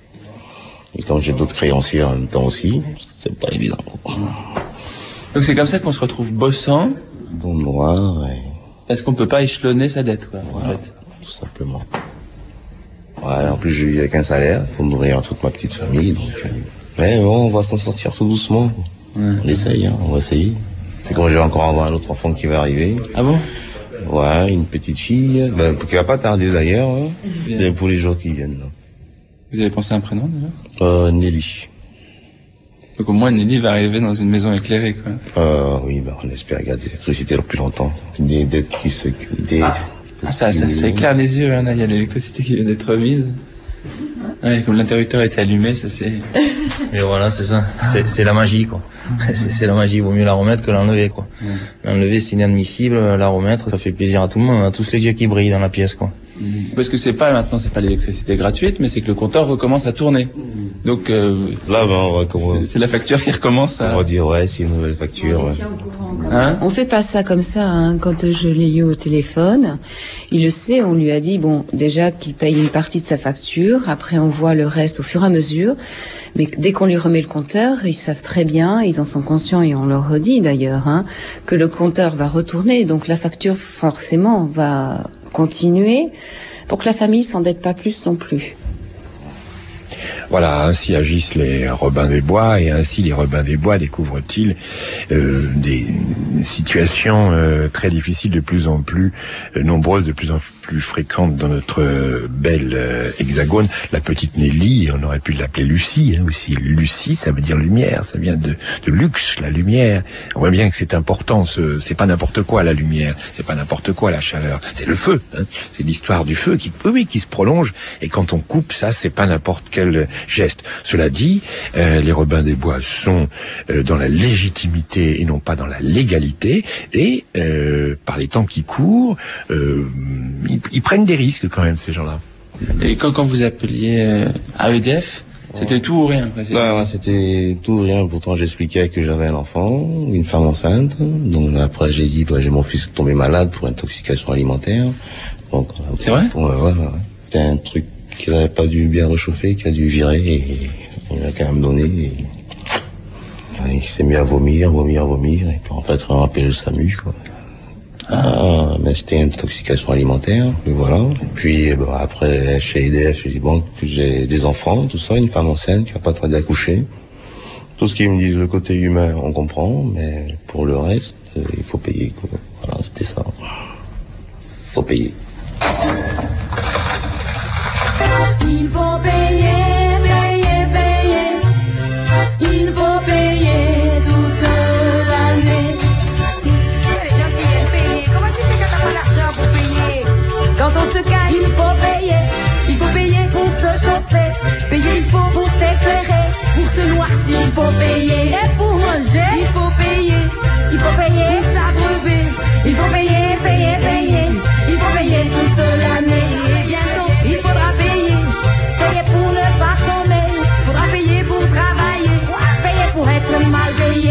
Et quand j'ai d'autres créanciers en même temps aussi, c'est pas évident. Donc c'est comme ça qu'on se retrouve bossant. Dans le noir. Et... Est-ce qu'on peut pas échelonner sa dette, quoi, voilà, en fait? Tout simplement. Ouais, en plus j'ai eu avec un salaire pour nourrir toute ma petite famille, donc. Euh... Mais bon, on va s'en sortir tout doucement. Ouais. On essaye, hein, on va essayer. C'est quand j'ai encore avoir un autre enfant qui va arriver. Ah bon? Ouais, une petite fille, ben, qui va pas tarder d'ailleurs, hein, bien pour les jours qui viennent. Là. Vous avez pensé à un prénom déjà? Euh, Nelly. Donc au moins Nelly va arriver dans une maison éclairée, quoi. Euh, oui, ben, on espère garder l'électricité le plus longtemps. Des dettes qui se... Des... Ah, ah ça, ça, ça éclaire les yeux, hein, là, il y a l'électricité qui vient d'être remise. Ouais, comme l'interrupteur était allumé, ça c'est... Et voilà, c'est ça. C'est, c'est la magie, quoi. C'est, c'est la magie. Il vaut mieux la remettre que l'enlever, quoi. Ouais. L'enlever, c'est inadmissible. La remettre, ça fait plaisir à tout le monde. On a tous les yeux qui brillent dans la pièce, quoi. Parce que c'est pas, maintenant, c'est pas l'électricité gratuite, mais c'est que le compteur recommence à tourner. Donc, euh, là, ben, on va comment... c'est, c'est la facture qui recommence à... On va dire, ouais, c'est une nouvelle facture. On, ouais. Hein on fait pas ça comme ça, hein. Quand je l'ai eu au téléphone, il le sait, on lui a dit, bon, déjà qu'il paye une partie de sa facture, après on voit le reste au fur et à mesure, mais dès qu'on lui remet le compteur, ils savent très bien, ils en sont conscients et on leur redit d'ailleurs, hein, que le compteur va retourner, donc la facture forcément va continuer pour que la famille s'endette pas plus non plus. Voilà, ainsi agissent les Robins des Bois, et ainsi les Robins des Bois découvrent-ils euh, des situations euh, très difficiles, de plus en plus euh, nombreuses, de plus en plus fréquentes dans notre euh, belle euh, hexagone. La petite Nelly, on aurait pu l'appeler Lucie, hein, aussi. Lucie, ça veut dire lumière, ça vient de, de luxe, la lumière. On voit bien que c'est important, ce, c'est pas n'importe quoi la lumière, c'est pas n'importe quoi la chaleur, c'est le feu, hein. C'est l'histoire du feu qui, oui, qui se prolonge, et quand on coupe ça, c'est pas n'importe quel geste. Cela dit, euh, les Robins des Bois sont euh, dans la légitimité et non pas dans la légalité, et euh, par les temps qui courent, euh, ils, ils prennent des risques quand même, ces gens-là. Et quand, quand vous appeliez euh, à E D F, c'était tout ou rien, quoi, bah, c'était tout ou rien. Pourtant j'expliquais que j'avais un enfant, une femme enceinte, donc après j'ai dit bah, j'ai mon fils tombé malade pour intoxication alimentaire. Donc, c'est vrai? Ouais, ouais, ouais. C'était un truc qui n'avait pas dû bien réchauffer, qui a dû virer, et il a quand même donné. Et... il s'est mis à vomir, vomir, vomir, et puis en fait on a appelé le SAMU, quoi. Ah, mais c'était une intoxication alimentaire, et voilà. Et puis, bon, après, chez E D F, je dis, bon, que j'ai des enfants, tout ça, une femme enceinte qui n'a pas tarder d'accoucher. Tout ce qu'ils me disent, le côté humain, on comprend, mais pour le reste, euh, il faut payer, quoi. Voilà, c'était ça. Il faut payer. Il faut payer, payer, payer. Il faut payer toute l'année. Elle est gentille, elle paye. Comment tu fais quand t'as pas l'argent pour payer? Quand on se caille, il faut payer. Il faut payer pour se chauffer. Payer, il faut pour s'éclairer. Pour se noircir, il faut payer. Et pour manger, il faut payer. Il faut payer pour s'abreuver. Il faut payer, payer, payer. Il faut payer toute l'année. Et bientôt, il faudra payer. Payer pour ne pas chômer. Faudra payer pour travailler. Payer pour être mal payé.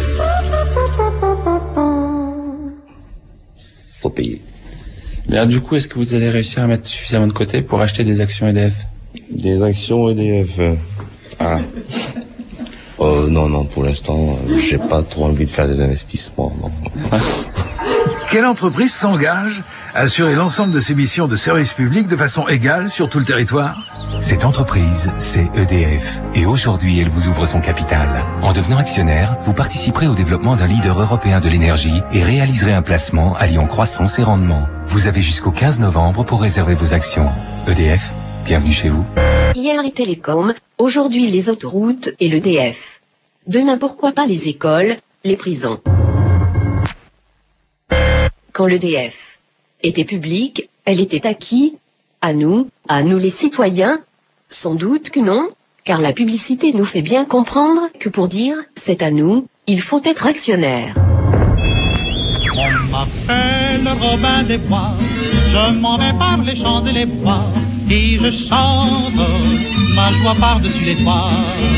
Faut payer. Mais alors, du coup, est-ce que vous allez réussir à mettre suffisamment de côté pour acheter des actions E D F? Des actions E D F. Ah. Euh, non, non, pour l'instant, euh, j'ai pas trop envie de faire des investissements, non. Quelle entreprise s'engage à assurer l'ensemble de ses missions de service public de façon égale sur tout le territoire? Cette entreprise, c'est E D F. Et aujourd'hui, elle vous ouvre son capital. En devenant actionnaire, vous participerez au développement d'un leader européen de l'énergie et réaliserez un placement alliant croissance et rendement. Vous avez jusqu'au quinze novembre pour réserver vos actions. E D F, bienvenue chez vous. Hier les télécoms, aujourd'hui les autoroutes et l'E D F. Demain pourquoi pas les écoles, les prisons. Quand l'E D F était publique, elle était à qui? À nous, à nous les citoyens? Sans doute que non, car la publicité nous fait bien comprendre que pour dire « c'est à nous », il faut être actionnaire. On m'appelle Robin des Bois, je m'en vais par les champs et les bois, et je chante ma joie par-dessus les toits.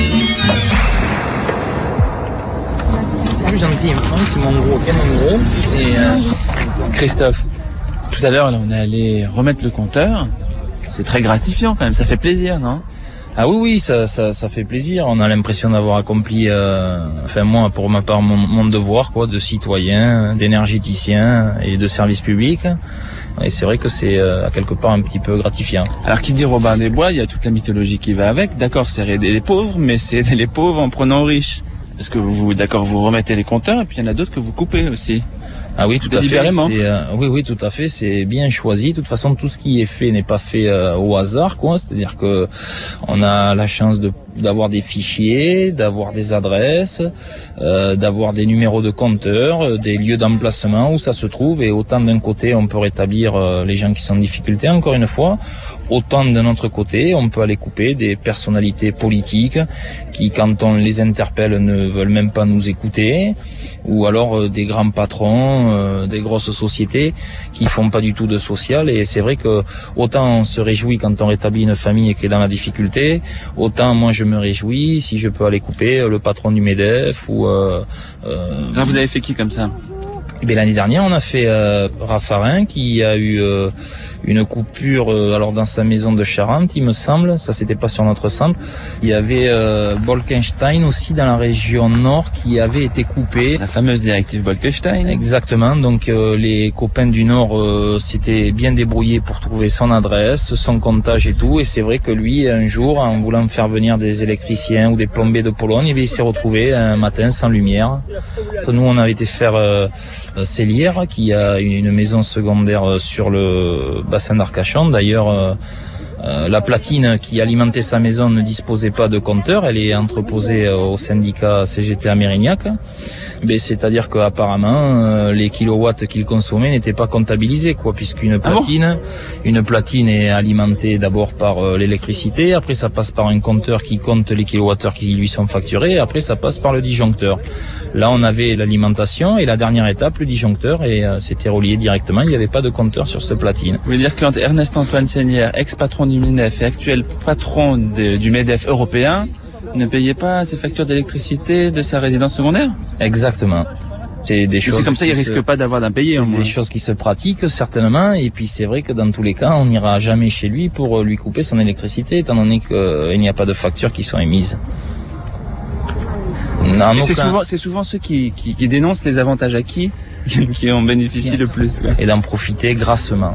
C'est plus gentil, c'est mon gros, bien mon gros. Et euh... Christophe, tout à l'heure, là, on est allé remettre le compteur. C'est très gratifiant quand même, ça fait plaisir, non? Ah oui, oui, ça, ça, ça fait plaisir. On a l'impression d'avoir accompli, euh, enfin moi, pour ma part, mon, mon devoir, quoi, de citoyen, d'énergéticien et de service public. Et c'est vrai que c'est euh, à quelque part un petit peu gratifiant. Alors qui dit Robin des Bois, il y a toute la mythologie qui va avec. D'accord, c'est aider les pauvres, mais c'est aider les pauvres en prenant aux riches. Parce que vous, d'accord, vous remettez les compteurs et puis il y en a d'autres que vous coupez aussi. Ah oui, tout à fait. Euh, oui, oui, tout à fait. C'est bien choisi. De toute façon, tout ce qui est fait n'est pas fait euh, au hasard, quoi. C'est-à-dire que on a la chance de d'avoir des fichiers, d'avoir des adresses, euh, d'avoir des numéros de compteurs, euh, des lieux d'emplacement où ça se trouve. Et autant d'un côté, on peut rétablir euh, les gens qui sont en difficulté, encore une fois, autant d'un autre côté, on peut aller couper des personnalités politiques qui, quand on les interpelle, ne veulent même pas nous écouter, ou alors euh, des grands patrons, euh, des grosses sociétés qui font pas du tout de social. Et c'est vrai que autant on se réjouit quand on rétablit une famille qui est dans la difficulté, autant moi je me réjouis si je peux aller couper le patron du MEDEF ou... Euh, euh, Là, vous avez fait qui comme ça? Eh bien, l'année dernière, on a fait euh, Raffarin qui a eu euh, une coupure euh, alors dans sa maison de Charente, il me semble. Ça, c'était pas sur notre centre. Il y avait euh, Bolkenstein aussi dans la région nord qui avait été coupé. La fameuse directive Bolkenstein. Exactement. Donc euh, les copains du nord euh, s'étaient bien débrouillés pour trouver son adresse, son comptage et tout. Et c'est vrai que lui, un jour, en voulant faire venir des électriciens ou des plombiers de Pologne, eh bien, il s'est retrouvé un matin sans lumière. Nous, on avait été faire euh, Célière, qui a une maison secondaire sur le bassin d'Arcachon. D'ailleurs, euh, euh, la platine qui alimentait sa maison ne disposait pas de compteur. Elle est entreposée au syndicat C G T à Mérignac. Mais c'est-à-dire qu'apparemment, euh, les kilowatts qu'il consommait n'étaient pas comptabilisés, quoi, puisqu'une platine, ah bon une platine est alimentée d'abord par euh, l'électricité, après ça passe par un compteur qui compte les kilowattheures qui lui sont facturés, et après ça passe par le disjoncteur. Là, on avait l'alimentation et la dernière étape, le disjoncteur, et euh, c'était relié directement. Il n'y avait pas de compteur sur cette platine. Vous voulez dire que quand Ernest-Antoine Seignière, ex-patron du MEDEF et actuel patron de, du MEDEF européen, ne payait pas ses factures d'électricité de sa résidence secondaire? Exactement. C'est des choses. C'est comme ça, il risque se... pas d'avoir d'impayé. C'est des choses qui se pratiquent certainement, et puis c'est vrai que dans tous les cas, on n'ira jamais chez lui pour lui couper son électricité, étant donné qu'il n'y a pas de factures qui sont émises. Non, Et c'est aucun- souvent, c'est souvent ceux qui, qui, qui dénoncent les avantages acquis qui en bénéficient le plus. quoi. Et d'en profiter grassement.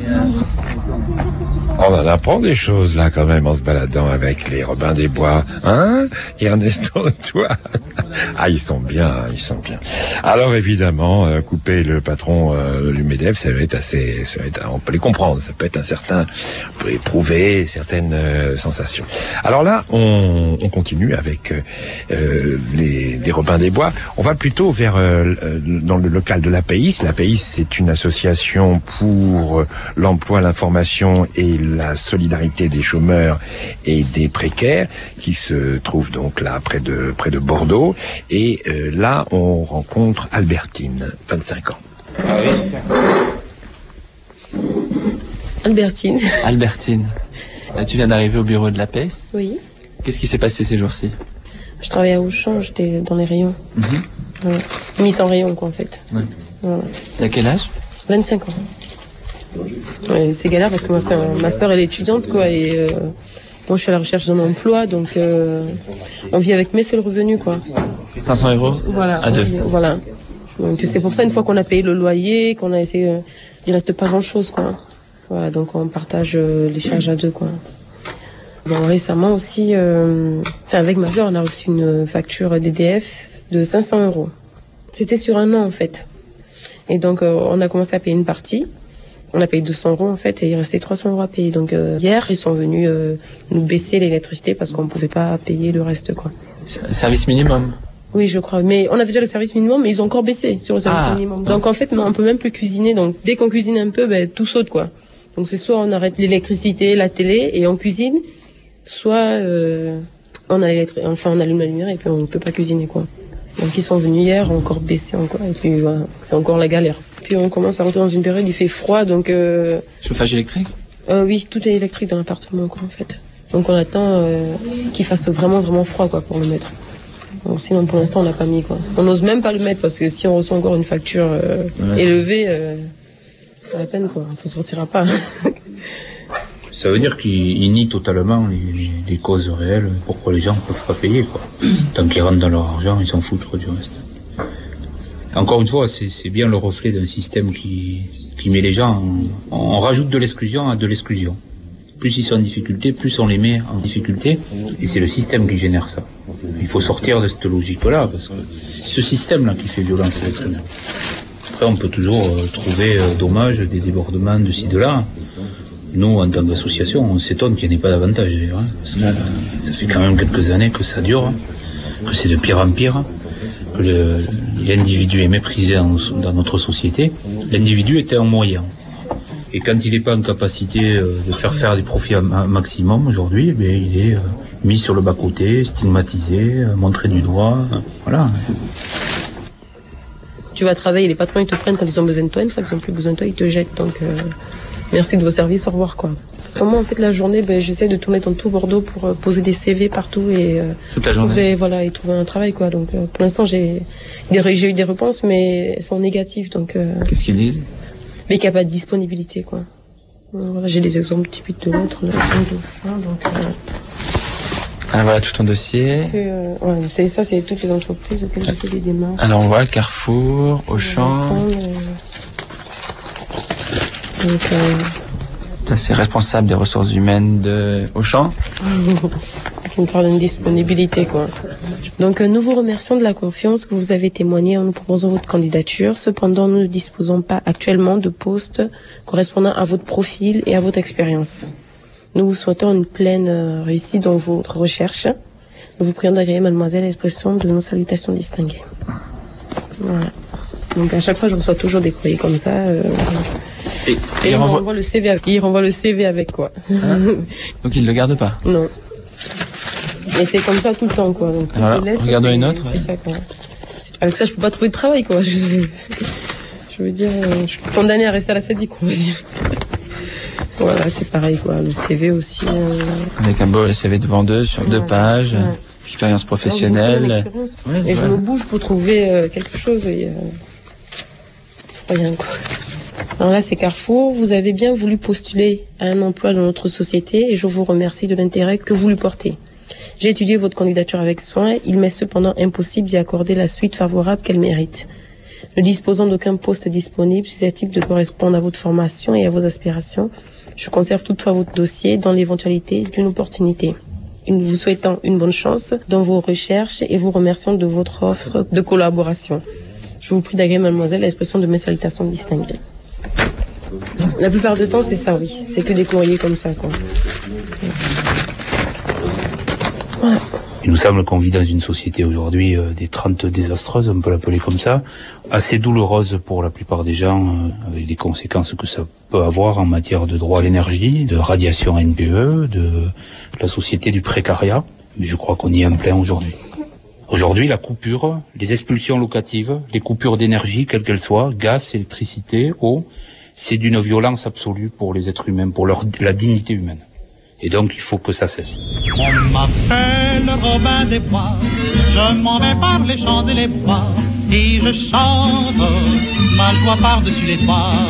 On en apprend des choses là quand même en se baladant avec les Robins des Bois, hein, Ernesto, toi. Ah, ils sont bien, ils sont bien. Alors évidemment, euh, couper le patron euh, du Medef, ça va être assez, ça va être, on peut les comprendre, ça peut être un certain, on peut éprouver certaines euh, sensations. Alors là, on, on continue avec euh, les, les Robins des Bois. On va plutôt vers euh, dans le local de l'A P I S. L'A P I S, c'est une association pour l'emploi, l'information et la solidarité des chômeurs et des précaires, qui se trouve donc là près de près de Bordeaux. Et euh, là, on rencontre Albertine, vingt-cinq ans. Albertine. Albertine, là, tu viens d'arriver au bureau de l'A P S. Oui. Qu'est-ce qui s'est passé ces jours-ci? Je travaillais à Auchan, j'étais dans les rayons. Mhm. Voilà. Mise en rayon, quoi, en fait. Ouais. Voilà. T'as quel âge? vingt-cinq ans. Ouais, c'est galère parce que ma soeur, ma soeur elle est étudiante, quoi, et euh, moi je suis à la recherche d'un emploi, donc euh, on vit avec mes seuls revenus, quoi. cinq cents euros Voilà. à deux. Voilà. Donc c'est pour ça, une fois qu'on a payé le loyer, qu'on a essayé, euh, il reste pas grand chose, quoi. Voilà, donc on partage euh, les charges à deux, quoi. Bon, récemment aussi, euh, enfin, avec ma soeur, on a reçu une facture d'E D F de cinq cents euros. C'était sur un an, en fait. Et donc, euh, on a commencé à payer une partie. On a payé deux cents euros, en fait, et il restait trois cents euros à payer. Donc, euh, hier, ils sont venus euh, nous baisser l'électricité parce qu'on pouvait pas payer le reste, quoi. Service minimum. Oui, je crois. Mais on avait déjà le service minimum, mais ils ont encore baissé sur le service Ah. minimum. Donc, en fait, non, on peut même plus cuisiner. Donc, dès qu'on cuisine un peu, ben, tout saute, quoi. Donc, c'est soit on arrête l'électricité, la télé, et on cuisine, soit euh, on a l'électri- enfin, on allume la lumière et puis on ne peut pas cuisiner, quoi. Donc ils sont venus hier, ont encore baissé encore, et puis voilà, c'est encore la galère. Puis on commence à rentrer dans une période, il fait froid, donc... Euh, Chauffage électrique? euh, Oui, tout est électrique dans l'appartement, quoi, en fait. Donc on attend euh, qu'il fasse vraiment, vraiment froid, quoi, pour le mettre. Bon, sinon, pour l'instant, on n'a pas mis, quoi. On n'ose même pas le mettre, parce que si on reçoit encore une facture euh, Ouais. élevée, euh, c'est la peine, quoi, on s'en sortira pas. Ça veut dire qu'ils nient totalement les, les- les causes réelles, pourquoi les gens ne peuvent pas payer, quoi. Tant qu'ils rentrent dans leur argent, ils s'en foutent, quoi, du reste. Encore une fois, c'est c'est bien le reflet d'un système qui, qui met les gens... en- on rajoute de l'exclusion à de l'exclusion. Plus ils sont en difficulté, plus on les met en difficulté, et c'est le système qui génère ça. Il faut sortir de cette logique-là, parce que ce système-là qui fait violence à l'être humain. Après, on peut toujours euh, trouver euh, dommage des débordements de ci, de là. Nous, en tant qu'association, on s'étonne qu'il n'y en ait pas davantage, d'ailleurs, hein, parce que, euh, ça fait quand même quelques années que ça dure, hein, que c'est de pire en pire, que le- l'individu est méprisé dans, nos- dans notre société. L'individu était un moyen. Et quand il n'est pas en capacité euh, de faire faire des profits un un maximum aujourd'hui, eh bien, il est euh, mis sur le bas-côté, stigmatisé, euh, montré du doigt, euh, voilà. Tu vas travailler, les patrons, ils te prennent quand ils ont besoin de toi, une fois qu'ils ont plus besoin de toi, ils te jettent, donc... Euh... Merci de vos services, au revoir, quoi. Parce que moi, en fait, la journée, ben, j'essaie de tourner dans tout Bordeaux pour euh, poser des C V partout et euh, Toute la journée. trouver, voilà, et trouver un travail, quoi. Donc, euh, pour l'instant, j'ai des- j'ai eu des réponses, mais elles sont négatives, donc. Euh, Qu'est-ce qu'ils disent? mais qu'il n'y a pas de disponibilité, quoi. Euh, Voilà, j'ai des exemples typiques de l'autre, là, de fin, donc. Euh, Ah, voilà tout ton dossier. que, euh, ouais, c'est ça, c'est toutes les entreprises auxquelles j'ai fait des démarches. Alors on voit Carrefour, Auchan. Donc, euh, Ça, c'est responsable des ressources humaines de Auchan. qui me parle d'une disponibilité, quoi. Donc, euh, nous vous remercions de la confiance que vous avez témoignée en nous proposant votre candidature. Cependant, nous ne disposons pas actuellement de postes correspondant à votre profil et à votre expérience. Nous vous souhaitons une pleine euh, réussite dans votre recherche. Nous vous prions d'agréer, mademoiselle, l'expression de nos salutations distinguées. Voilà. Donc, à chaque fois, je reçois toujours des courriers comme ça. Euh, Et, et et il renvoie- renvoie le C V avec, il renvoie le C V avec, quoi. Donc il ne le garde pas. Non. Mais c'est comme ça tout le temps, quoi. Donc, toutes Voilà, les lettres, regardons c'est- une autre, C'est ça, quoi. Avec ça, je peux pas trouver de travail, quoi. Je, je veux dire, euh, je suis condamnée à rester à la SADIC, on va dire. Voilà, c'est pareil, quoi. Le C V aussi. euh, Avec un beau C V de vendeuse sur deux Ouais, pages, ouais. expérience alors, professionnelle. j'ai fait mon expérience. Ouais, et je voilà. me bouge pour trouver euh, quelque chose et euh, rien, quoi. Alors là, c'est Carrefour. Vous avez bien voulu postuler à un emploi dans notre société et je vous remercie de l'intérêt que vous lui portez. J'ai étudié votre candidature avec soin. Il m'est cependant impossible d'y accorder la suite favorable qu'elle mérite. Ne disposant d'aucun poste disponible susceptible de correspondre à votre formation et à vos aspirations, je conserve toutefois votre dossier dans l'éventualité d'une opportunité. Nous vous souhaitons une bonne chance dans vos recherches et vous remercions de votre offre de collaboration. Je vous prie d'agréer, mademoiselle, l'expression de mes salutations distinguées. La plupart du temps, c'est ça, oui. C'est que des courriers comme ça, quoi. Voilà. Il nous semble qu'on vit dans une société aujourd'hui euh, des trente désastreuses, on peut l'appeler comme ça, assez douloureuse pour la plupart des gens, euh, avec les conséquences que ça peut avoir en matière de droit à l'énergie, de radiation N P E, de la société du précariat. Mais je crois qu'on y est en plein aujourd'hui. Aujourd'hui, la coupure, les expulsions locatives, les coupures d'énergie, quelles qu'elles soient, gaz, électricité, eau, c'est d'une violence absolue pour les êtres humains, pour leur, la dignité humaine. Et donc, il faut que ça cesse. On m'appelle Robin des Bois, je m'en vais par les champs et les bois, et je chante ma joie par-dessus les toits.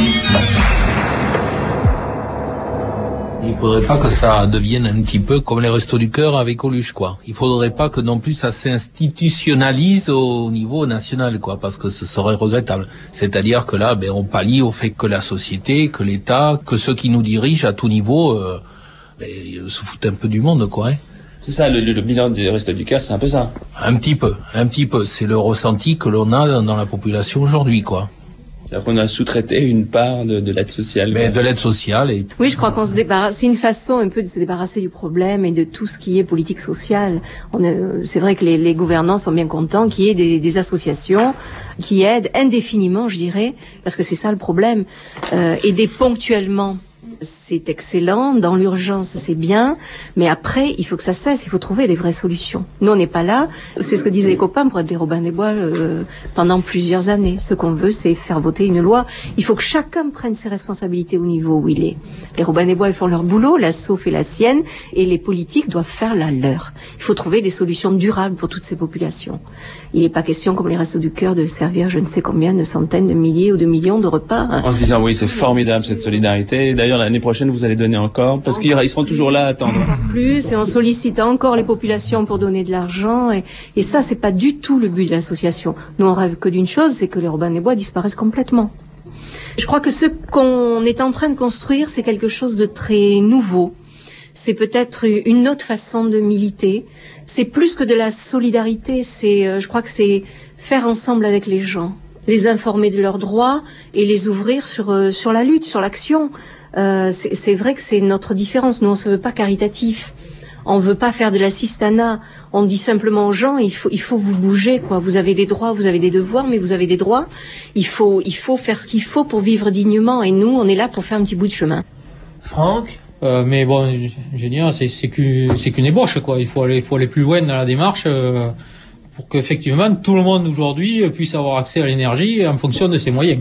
Il faudrait pas que ça devienne un petit peu comme les Restos du Cœur avec Coluche, quoi. Il faudrait pas que non plus ça s'institutionnalise au niveau national, quoi, parce que ce serait regrettable. C'est-à-dire que là, ben, on pallie au fait que la société, que l'État, que ceux qui nous dirigent à tout niveau, euh, ben, se foutent un peu du monde, quoi, hein. C'est ça, le, le bilan des Restos du Cœur, c'est un peu ça. Un petit peu, un petit peu. C'est le ressenti que l'on a dans la population aujourd'hui, quoi. C'est-à-dire qu'on a sous-traité une part de, de l'aide sociale. Mais de l'aide sociale et... Oui, je crois qu'on se débarrasse. C'est une façon un peu de se débarrasser du problème et de tout ce qui est politique sociale. On est, c'est vrai que les, les gouvernants sont bien contents qu'il y ait des, des associations qui aident indéfiniment, je dirais, parce que c'est ça le problème. Euh, aider ponctuellement, c'est excellent. Dans l'urgence, c'est bien. Mais après, il faut que ça cesse. Il faut trouver des vraies solutions. Nous, on n'est pas là. C'est ce que disaient les copains pour être des Robins des Bois euh, pendant plusieurs années. Ce qu'on veut, c'est faire voter une loi. Il faut que chacun prenne ses responsabilités au niveau où il est. Les Robins des Bois, ils font leur boulot. L'asso fait la sienne. Et les politiques doivent faire la leur. Il faut trouver des solutions durables pour toutes ces populations. Il n'est pas question, comme les Restos du Cœur, de servir je ne sais combien de centaines de milliers ou de millions de repas. Hein. En se disant, oui, c'est formidable cette solidarité. D'ailleurs, l'année prochaine, vous allez donner encore, parce qu'ils seront toujours là à attendre. Plus, et on sollicite encore les populations pour donner de l'argent, et, et ça, c'est pas du tout le but de l'association. Nous, on rêve que d'une chose, c'est que les Robins des Bois disparaissent complètement. Je crois que ce qu'on est en train de construire, c'est quelque chose de très nouveau. C'est peut-être une autre façon de militer. C'est plus que de la solidarité, c'est, je crois que c'est faire ensemble avec les gens, les informer de leurs droits et les ouvrir sur, sur la lutte, sur l'action. Euh, c'est, c'est vrai que c'est notre différence. Nous, on se veut pas caritatif. On veut pas faire de l'assistanat. On dit simplement aux gens, il faut, il faut vous bouger, quoi. Vous avez des droits, vous avez des devoirs, mais vous avez des droits. Il faut, il faut faire ce qu'il faut pour vivre dignement. Et nous, on est là pour faire un petit bout de chemin. Franck? Euh, mais bon, je veux dire, c'est, c'est qu'une, c'est qu'une ébauche, quoi. Il faut aller, il faut aller plus loin dans la démarche, euh, pour qu'effectivement, tout le monde aujourd'hui puisse avoir accès à l'énergie en fonction de ses moyens.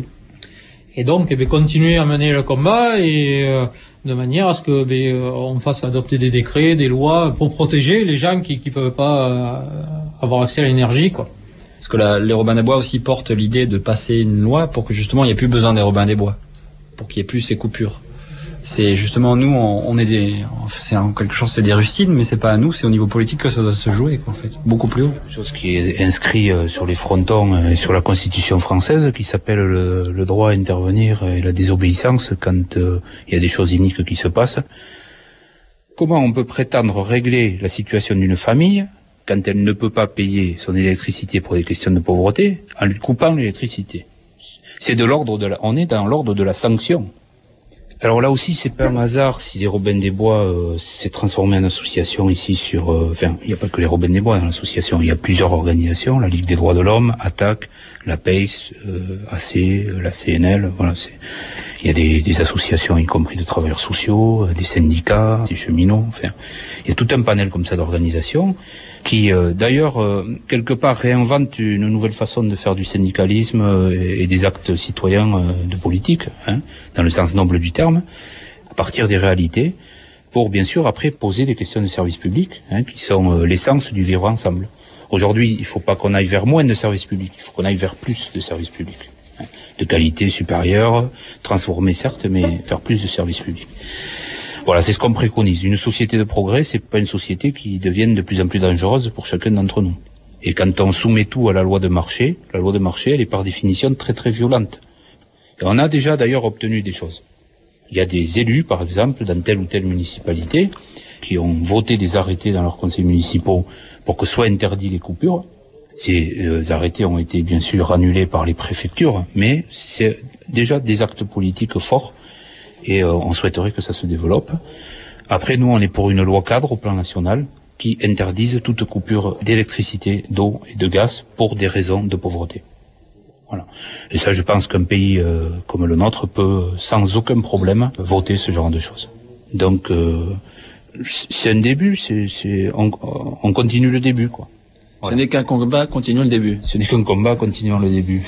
Et donc, eh bien, continuer à mener le combat et euh, de manière à ce que eh bien, on fasse adopter des décrets, des lois pour protéger les gens qui qui peuvent pas euh, avoir accès à l'énergie, quoi. Parce que la, les Robins des Bois aussi portent l'idée de passer une loi pour que justement il n'y ait plus besoin des Robins des Bois, pour qu'il n'y ait plus ces coupures. C'est justement nous, on, on est des, c'est en quelque chose, c'est des rustines, mais c'est pas à nous, c'est au niveau politique que ça doit se jouer, quoi, en fait, beaucoup plus haut. Chose qui est inscrit sur les frontons et sur la Constitution française, qui s'appelle le, le droit à intervenir et la désobéissance quand euh, il y a des choses iniques qui se passent. Comment on peut prétendre régler la situation d'une famille quand elle ne peut pas payer son électricité pour des questions de pauvreté en lui coupant l'électricité? C'est de l'ordre de la, on est dans l'ordre de la sanction. Alors là aussi, c'est pas un hasard si les Robins des Bois euh, s'est transformé en association ici sur... Euh, enfin, il n'y a pas que les Robins des Bois dans l'association, il y a plusieurs organisations, la Ligue des droits de l'homme, Attaque, la P A I S, euh, A C, la C N L, voilà, c'est... Il y a des, des associations, y compris de travailleurs sociaux, des syndicats, des cheminots, enfin... Il y a tout un panel comme ça d'organisations qui, euh, d'ailleurs, euh, quelque part réinvente une nouvelle façon de faire du syndicalisme euh, et, et des actes citoyens euh, de politique, hein, dans le sens noble du terme, à partir des réalités, pour bien sûr après poser des questions de service public, hein, qui sont euh, l'essence du vivre ensemble. Aujourd'hui, il ne faut pas qu'on aille vers moins de services publics, il faut qu'on aille vers plus de services publics, hein, de qualité supérieure, transformer certes, mais faire plus de services publics. Voilà, c'est ce qu'on préconise. Une société de progrès, c'est pas une société qui devienne de plus en plus dangereuse pour chacun d'entre nous. Et quand on soumet tout à la loi de marché, la loi de marché, elle est par définition très très violente. Et on a déjà d'ailleurs obtenu des choses. Il y a des élus, par exemple, dans telle ou telle municipalité, qui ont voté des arrêtés dans leurs conseils municipaux pour que soient interdits les coupures. Ces euh, arrêtés ont été bien sûr annulés par les préfectures, mais c'est déjà des actes politiques forts et euh, on souhaiterait que ça se développe. Après, nous, on est pour une loi cadre au plan national qui interdise toute coupure d'électricité, d'eau et de gaz pour des raisons de pauvreté. Voilà. Et ça, je pense qu'un pays euh, comme le nôtre peut, sans aucun problème, voter ce genre de choses. Donc, euh, c'est un début, c'est, c'est, on, on continue le début, quoi. Voilà. Ce n'est qu'un combat, continuons le début. Ce n'est qu'un combat, continuons le début.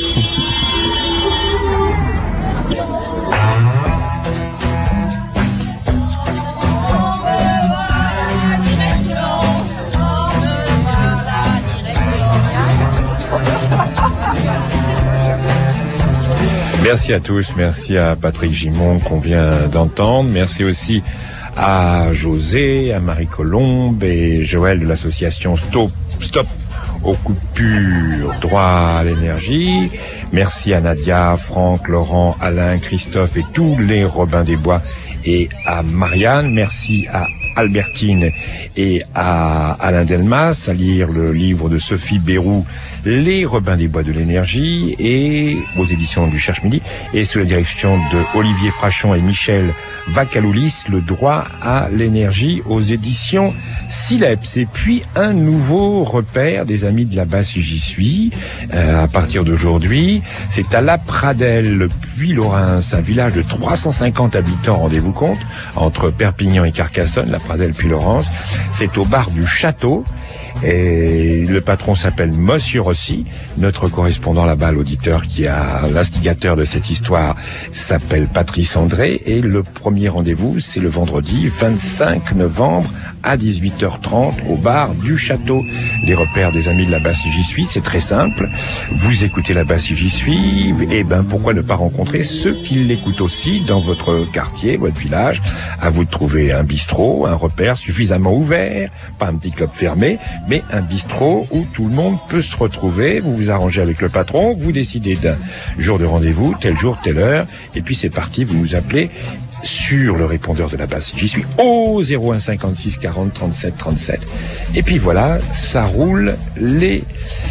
Merci à tous, merci à Patrick Gimon qu'on vient d'entendre, merci aussi à José, à Marie Colombe et Joël de l'association Stop, Stop aux coupures, droit à l'énergie. Merci à Nadia, Franck, Laurent, Alain, Christophe et tous les Robins des Bois et à Marianne. Merci à Albertine et à Alain Delmas, à lire le livre de Sophie Bérou, Les Robins des Bois de l'énergie, et aux éditions du Cherche-Midi, et sous la direction de Olivier Frachon et Michel Vacaloulis, Le droit à l'énergie aux éditions Sileps. Et puis un nouveau repère des amis de la Basse J'y suis, euh, à partir d'aujourd'hui, c'est à La Pradelle, puis Laurens, un village de trois cent cinquante habitants, rendez-vous compte, entre Perpignan et Carcassonne, La Pradelle puis Laurens. C'est au bar du Château. Et le patron s'appelle Monsieur Rossi. Notre correspondant là-bas, l'auditeur qui a l'instigateur de cette histoire, s'appelle Patrice André. Et le premier rendez-vous, c'est le vendredi vingt-cinq novembre à dix-huit heures trente au bar du Château. Les repères des amis de la Basse J'y suis, c'est très simple. Vous écoutez la Basse J'y suis, et ben pourquoi ne pas rencontrer ceux qui l'écoutent aussi dans votre quartier, votre village. À vous de trouver un bistrot, un repère suffisamment ouvert, pas un petit club fermé, mais un bistrot où tout le monde peut se retrouver. Vous vous arrangez avec le patron, vous décidez d'un jour de rendez-vous, tel jour, telle heure, et puis c'est parti, vous nous appelez sur le répondeur de la Basse J'y suis au zéro un cinquante-six quarante trente-sept trente-sept. Et puis voilà, ça roule les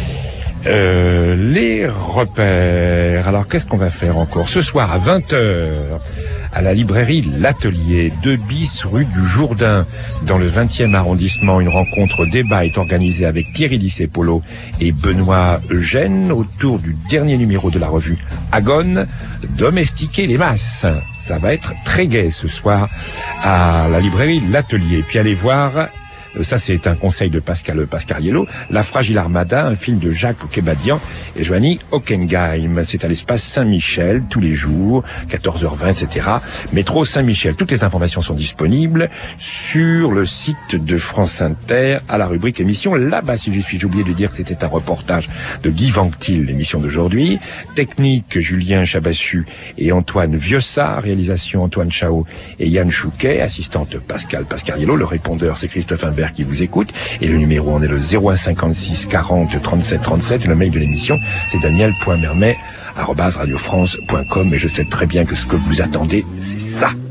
euh, les repères. Alors qu'est-ce qu'on va faire encore ce soir à vingt heures? À la librairie L'Atelier, deux bis rue du Jourdain, dans le vingtième arrondissement. Une rencontre débat est organisée avec Thierry Dissépolo et Benoît Eugène autour du dernier numéro de la revue Agone, Domestiquer les masses. Ça va être très gai ce soir à la librairie L'Atelier. Puis allez voir, ça c'est un conseil de Pascal Pascariello, La Fragile Armada, un film de Jacques Okebadian et Joanny Hockenheim. C'est à l'espace Saint-Michel, tous les jours, quatorze heures vingt, et cetera. Métro Saint-Michel. Toutes les informations sont disponibles sur le site de France Inter, à la rubrique émission Là-bas si j'y suis. J'ai oublié de dire que c'était un reportage de Guy Vanctil, l'émission d'aujourd'hui. Technique, Julien Chabassu et Antoine Vieussat. Réalisation, Antoine Chao et Yann Chouquet. Assistante, Pascal Pascariello. Le répondeur, c'est Christophe Imbert qui vous écoute, et le numéro en est le zéro un cinquante-six quarante trente-sept trente-sept, et le mail de l'émission c'est daniel point mermet arobase radio france point com, et je sais très bien que ce que vous attendez c'est ça.